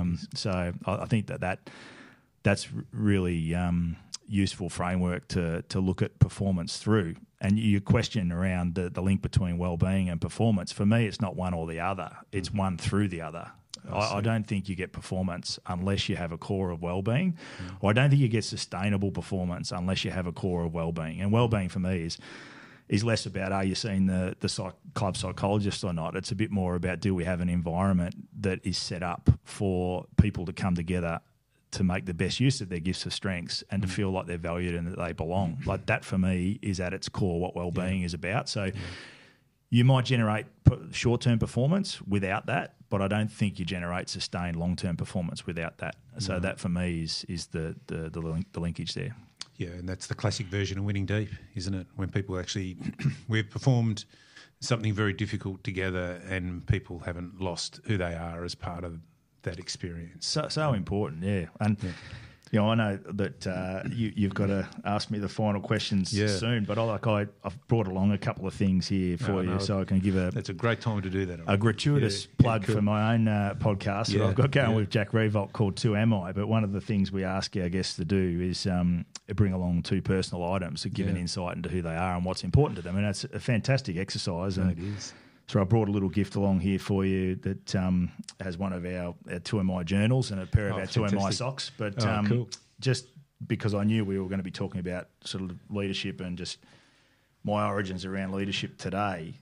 So I think that's really useful framework to look at performance through. And your question around the link between well-being and performance, for me, it's not one or the other. It's one through the other. I don't think you get performance unless you have a core of well-being, or I don't think you get sustainable performance unless you have a core of well-being. And well-being for me is less about are you seeing the club psychologist or not. It's a bit more about do we have an environment that is set up for people to come together to make the best use of their gifts and strengths and to feel like they're valued and that they belong. Like that for me is at its core what well-being is about. So you might generate short-term performance without that, but I don't think you generate sustained long-term performance without that. So that for me is the linkage there. Yeah, and that's the classic version of winning deep, isn't it? When people actually, we've performed something very difficult together and people haven't lost who they are as part of that experience. So important, yeah. And I know that you've got to ask me the final questions soon, but I've brought along a couple of things here for you, so I can give That's a great time to do that. A gratuitous plug for my own podcast that I've got going with Jack Revolt called 2 Am I? But one of the things we ask our guests to do is bring along 2 personal items to give an insight into who they are and what's important to them, and that's a fantastic exercise. It is. So I brought a little gift along here for you that has one of our 2 Am I journals and a pair of our 2 Am I socks. But cool. Just because I knew we were going to be talking about sort of leadership and just my origins around leadership today,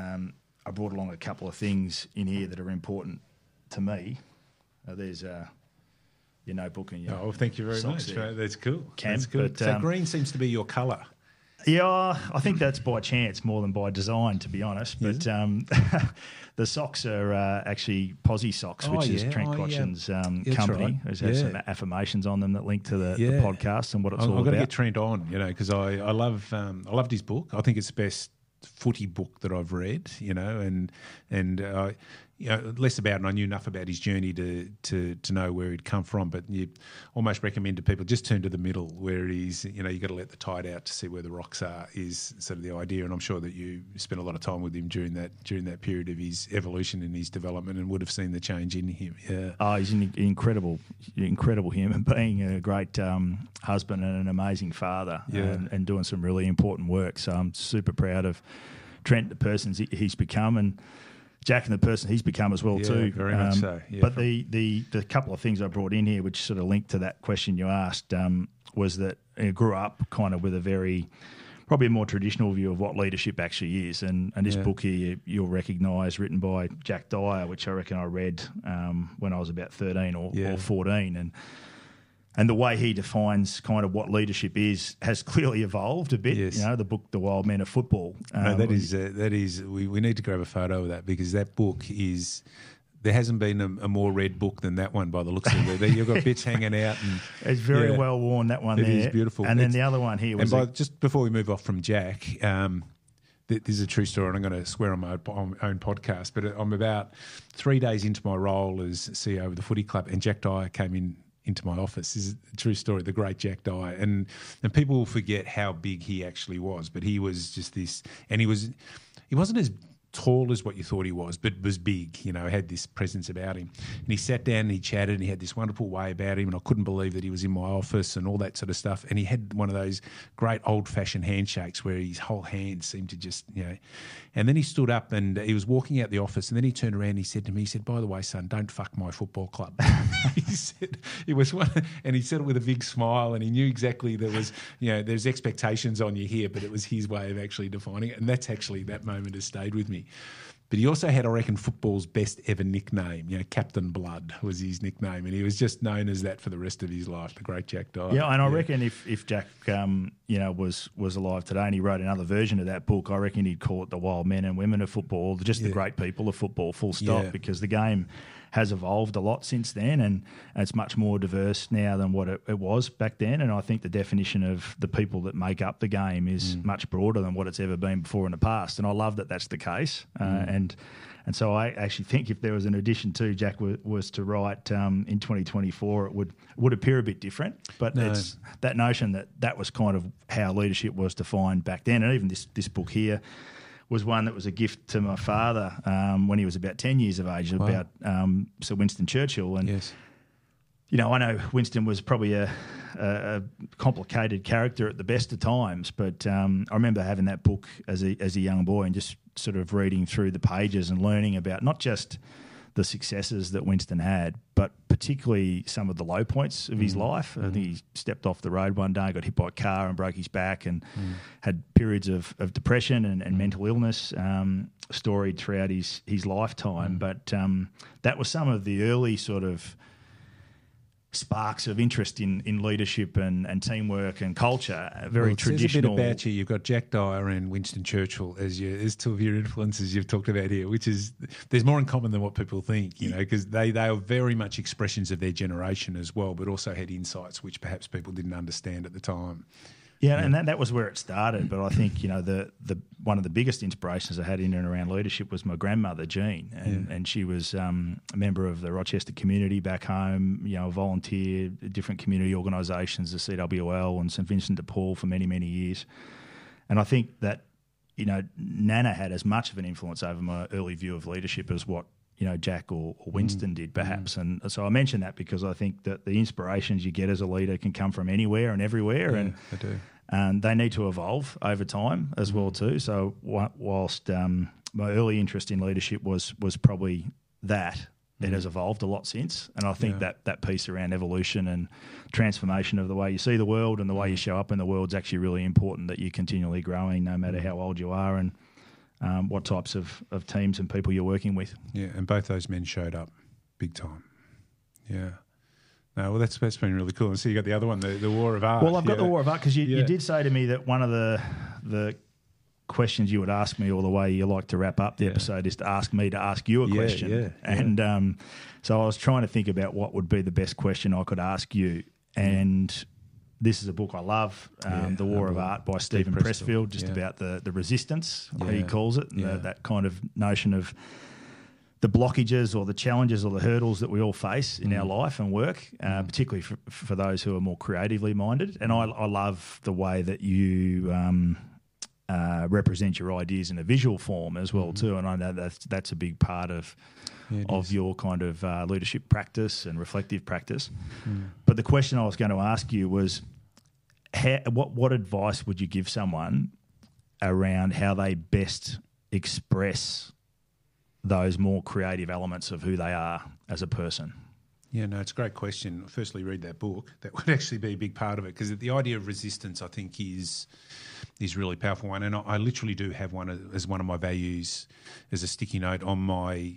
I brought along a couple of things in here that are important to me. There's your notebook and your thank you very much. There. That's cool. That's good. So green seems to be your colour. Yeah, I think that's by chance more than by design, to be honest. But the socks are actually Posy Socks, which is Trent Cotchin's company. Right. It has some affirmations on them that link to the podcast and what it's all about. I've got to get Trent on, because I loved his book. I think it's the best footy book that I've read, and less about, and I knew enough about his journey to know where he'd come from, but you almost recommend to people just turn to the middle where he's, you've got to let the tide out to see where the rocks are is sort of the idea. And I'm sure that you spent a lot of time with him during that period of his evolution and his development and would have seen the change in him. Yeah. Oh, he's an incredible human being, a great husband and an amazing father, and doing some really important work. So I'm super proud of Trent, the person he's become, and Jack and the person he's become as well too. Very much so. Yeah, but the couple of things I brought in here, which sort of linked to that question you asked, was that I grew up kind of with probably a more traditional view of what leadership actually is. And this book here you'll recognise, written by Jack Dyer, which I reckon I read when I was about 13 or 14. And the way he defines kind of what leadership is has clearly evolved a bit. Yes. The book, The Wild Men of Football. That is. We need to grab a photo of that because that book is. There hasn't been a more read book than that one by the looks of it. You've got bits hanging out. And, it's very well worn, that one there. It is beautiful. And then the other one here was... just before we move off from Jack, this is a true story, and I'm going to swear on my own podcast, but I'm about 3 days into my role as CEO of the footy club, and Jack Dyer came into my office. This is a true story, the great Jack Dyer. And people will forget how big he actually was, but he was just this, and he wasn't as tall as what you thought he was, but was big, had this presence about him. And he sat down and he chatted and he had this wonderful way about him, and I couldn't believe that he was in my office and all that sort of stuff. And he had one of those great old-fashioned handshakes where his whole hand seemed to just, And then he stood up and he was walking out the office, and then he turned around and he said to me, by the way, son, don't fuck my football club. He said it was one, and he said it with a big smile, and he knew exactly there was, there's expectations on you here, but it was his way of actually defining it. And that moment has stayed with me. But he also had, I reckon, football's best ever nickname. Captain Blood was his nickname, and he was just known as that for the rest of his life, the great Jack Dyer. Yeah, and I reckon if Jack, was alive today and he wrote another version of that book, I reckon he'd call it The Wild Men and Women of Football, just the great people of football, full stop, because the game has evolved a lot since then, and it's much more diverse now than what it was back then. And I think the definition of the people that make up the game is much broader than what it's ever been before in the past. And I love that that's the case. And so I actually think if there was an addition to Jack was to write in 2024, it would appear a bit different. But it's that notion that was kind of how leadership was defined back then. And even this book here was one that was a gift to my father when he was about 10 years of age, about Sir Winston Churchill. And, I know Winston was probably a complicated character at the best of times, but I remember having that book as a young boy and just sort of reading through the pages and learning about not just the successes that Winston had, but particularly some of the low points of his life. I think he stepped off the road one day, got hit by a car and broke his back, and had periods of depression and mental illness storied throughout his lifetime. But that was some of the early sort of sparks of interest in leadership and teamwork and culture. Very traditional. There's a bit about you. You've got Jack Dyer and Winston Churchill as two of your influences you've talked about here, which is there's more in common than what people think, because they are very much expressions of their generation as well, but also had insights which perhaps people didn't understand at the time. Yeah, and that was where it started. But I think, the one of the biggest inspirations I had in and around leadership was my grandmother, Jean. And she was a member of the Rochester community back home, volunteered different community organisations, the CWL and St Vincent de Paul for many, many years. And I think that, Nana had as much of an influence over my early view of leadership as what, Jack or Winston did perhaps. And so I mention that because I think that the inspirations you get as a leader can come from anywhere and everywhere. Yeah, they do. And they need to evolve over time as well too. So whilst my early interest in leadership was probably that, it has evolved a lot since. And I think that piece around evolution and transformation of the way you see the world and the way you show up in the world is actually really important, that you're continually growing no matter how old you are and what types of teams and people you're working with. Yeah, and both those men showed up big time. Yeah. No, well, that's been really cool. And so you got the other one, the War of Art. Well, I've got the War of Art because you did say to me that one of the questions you would ask me, or the way you like to wrap up the episode, is to ask me to ask you a question. Yeah. And so I was trying to think about what would be the best question I could ask you. And this is a book I love, The War of Art by Stephen Pressfield, just about the resistance, he calls it, and that kind of notion of the blockages or the challenges or the hurdles that we all face in our life and work, particularly for those who are more creatively minded. And I love the way that you represent your ideas in a visual form as well too. And I know that's a big part of your kind of leadership practice and reflective practice. But the question I was going to ask you was, what advice would you give someone around how they best express those more creative elements of who they are as a person? Yeah, no, it's a great question. Firstly, read that book. That would actually be a big part of it, because the idea of resistance, I think, is really powerful one. And I literally do have one as one of my values, as a sticky note on my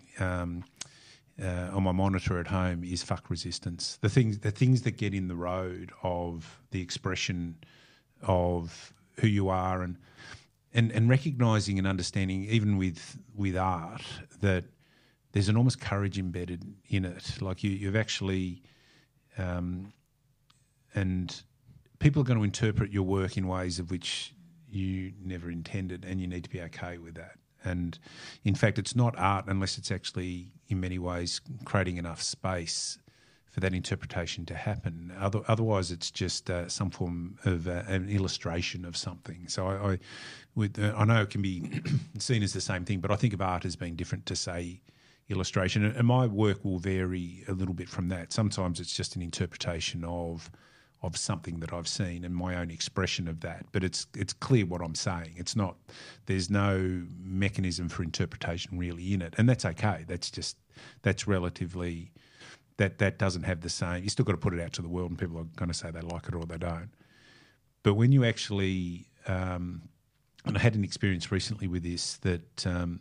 monitor at home, is fuck resistance. The things that get in the road of the expression of who you are, and recognising and understanding, even with art, that there's enormous courage embedded in it. Like you've actually, and people are going to interpret your work in ways of which you never intended, and you need to be okay with that. And in fact, it's not art unless it's actually, in many ways, creating enough space for that interpretation to happen. Otherwise, it's just some form of an illustration of something. So I know it can be seen as the same thing, but I think of art as being different to, say, illustration. And my work will vary a little bit from that. Sometimes it's just an interpretation of something that I've seen and my own expression of that. But it's clear what I'm saying. It's not. There's no mechanism for interpretation really in it, and that's okay. That's relatively. That doesn't have the same. You still got to put it out to the world, and people are going to say they like it or they don't. But when you actually, and I had an experience recently with this that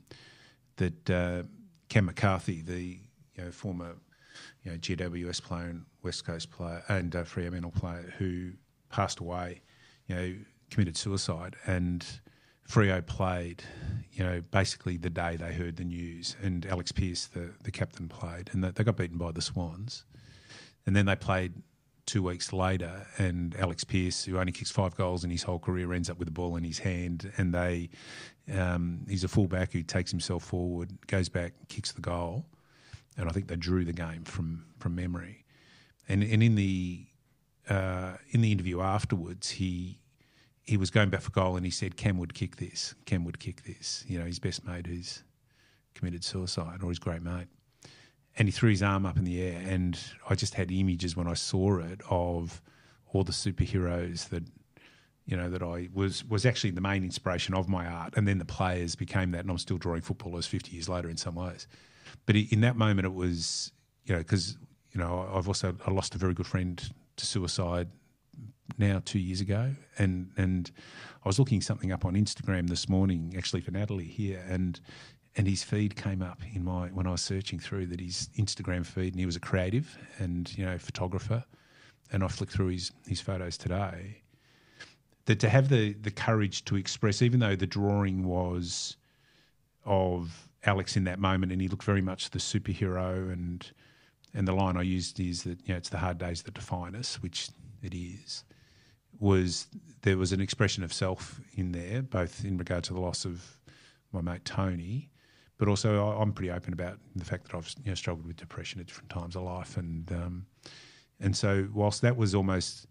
Cam McCarthy, the former GWS player and West Coast player and Fremantle player who passed away, committed suicide, and Freo played, basically the day they heard the news, and Alex Pearce, the captain, played, and they got beaten by the Swans. And then they played 2 weeks later, and Alex Pearce, who only kicks 5 goals in his whole career, ends up with the ball in his hand, and he's a fullback who takes himself forward, goes back, kicks the goal, and I think they drew the game from memory. And in the interview afterwards, he was going back for goal and he said, Cam would kick this. Cam would kick this. His best mate who's committed suicide, or his great mate. And he threw his arm up in the air, and I just had images when I saw it of all the superheroes that, that I was actually the main inspiration of my art, and then the players became that, and I'm still drawing footballers 50 years later in some ways. But in that moment it was, because, I lost a very good friend to suicide now 2 years ago, and I was looking something up on Instagram this morning, actually for Natalie here, and his feed came up when I was searching through that, his Instagram feed, and he was a creative and photographer, and I flicked through his photos today. That to have the courage to express, even though the drawing was of Alex in that moment, and he looked very much the superhero, and the line I used is that it's the hard days that define us, which it is. There was an expression of self in there, both in regard to the loss of my mate Tony, but also I'm pretty open about the fact that I've struggled with depression at different times of life, and so whilst that was almost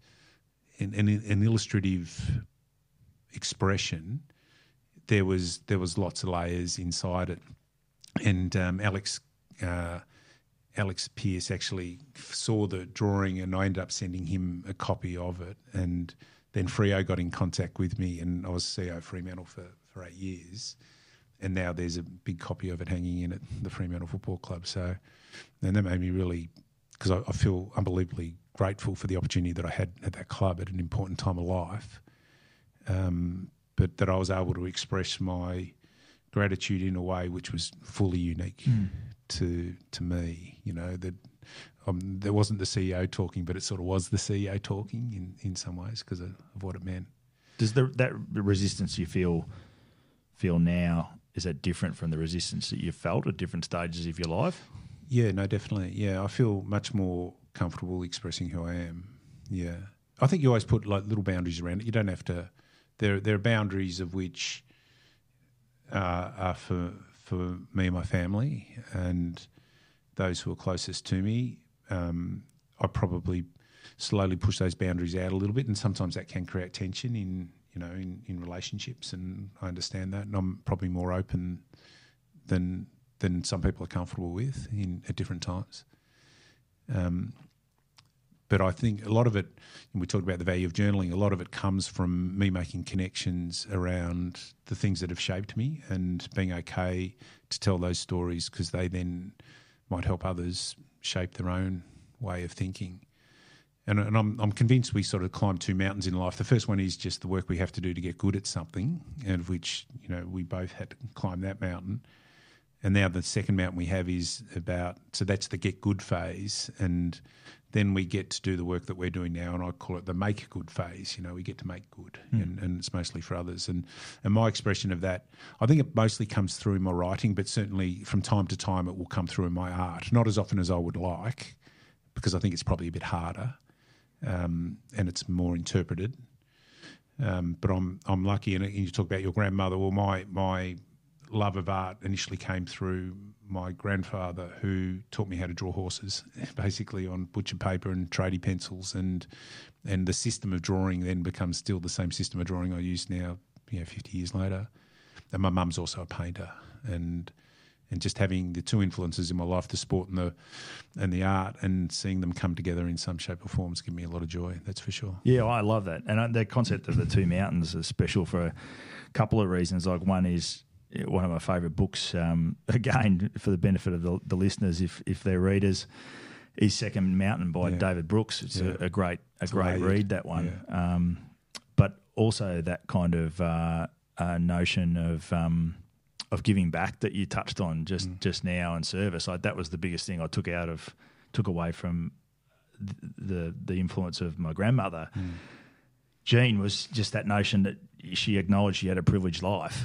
an illustrative expression, there was lots of layers inside it, and Alex Pearce actually saw the drawing, and I ended up sending him a copy of it. And then Freo got in contact with me, and I was CEO of Fremantle for 8 years. And now there's a big copy of it hanging in at the Fremantle Football Club. So, and that made me really, because I feel unbelievably grateful for the opportunity that I had at that club at an important time of life. But that I was able to express my gratitude in a way which was fully unique to me, that there wasn't the CEO talking, but it sort of was the CEO talking in some ways because of what it meant. Does that resistance you feel now, is that different from the resistance that you felt at different stages of your life? Yeah, no, definitely. Yeah, I feel much more comfortable expressing who I am. Yeah. I think you always put like little boundaries around it. You don't have to. There are boundaries of which are for me and my family and those who are closest to me. I probably slowly push those boundaries out a little bit, and sometimes that can create tension in relationships, and I understand that, and I'm probably more open than some people are comfortable with at different times. But I think a lot of it, and we talked about the value of journaling, a lot of it comes from me making connections around the things that have shaped me and being okay to tell those stories, because they then might help others shape their own way of thinking. And I'm convinced we sort of climb 2 mountains in life. The first one is just the work we have to do to get good at something, and of which we both had to climb that mountain. And now the second mountain we have is so that's the get good phase, and then we get to do the work that we're doing now, and I call it the make good phase. We get to make good, and it's mostly for others. And my expression of that, I think it mostly comes through in my writing, but certainly from time to time it will come through in my art. Not as often as I would like, because I think it's probably a bit harder, and it's more interpreted. But I'm lucky, and you talk about your grandmother. Well, my love of art initially came through my grandfather, who taught me how to draw horses, basically on butcher paper and tradie pencils, and the system of drawing then becomes still the same system of drawing I use now, 50 years later. And my mum's also a painter, and just having the two influences in my life, the sport and the art, and seeing them come together in some shape or form has given me a lot of joy, that's for sure. Yeah, I love that. And the concept of the two mountains is special for a couple of reasons. Like, one is one of my favourite books, again, for the benefit of the listeners, if they're readers, is Second Mountain by David Brooks. It's a great read, that one. Yeah. But also that kind of notion of giving back that you touched on just now, and service. Like, that was the biggest thing I took away from the influence of my grandmother. Jean was just that notion that she acknowledged she had a privileged life,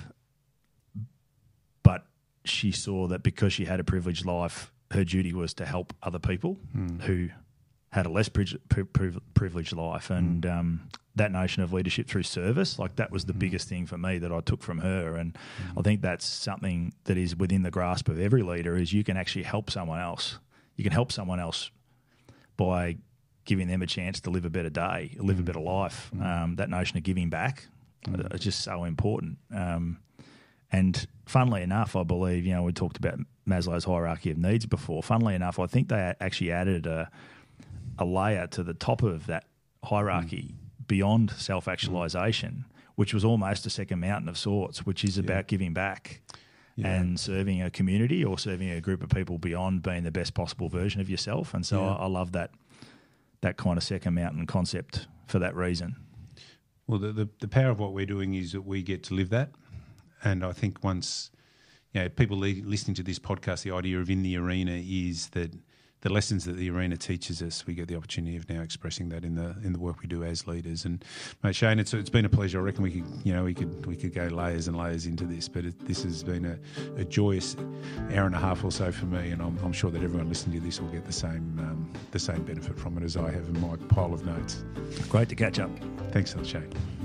but she saw that because she had a privileged life, her duty was to help other people who had a less privileged life. And that notion of leadership through service, like, that was the biggest thing for me that I took from her. And I think that's something that is within the grasp of every leader, is you can actually help someone else. You can help someone else by giving them a chance to live a better day, live a better life. That notion of giving back is just so important. And funnily enough, I believe, we talked about Maslow's hierarchy of needs before. Funnily enough, I think they actually added a layer to the top of that hierarchy beyond self-actualization, which was almost a second mountain of sorts, which is about giving back and serving a community or serving a group of people beyond being the best possible version of yourself. And so I love that kind of second mountain concept for that reason. Well, the power of what we're doing is that we get to live that. And I think once people listening to this podcast, the idea of in the arena is that the lessons that the arena teaches us, we get the opportunity of now expressing that in the work we do as leaders. And mate, Shane, it's been a pleasure. I reckon we could go layers and layers into this, but this has been a joyous hour and a half or so for me, and I'm sure that everyone listening to this will get the same benefit from it as I have in my pile of notes. Great to catch up. Thanks, Shane.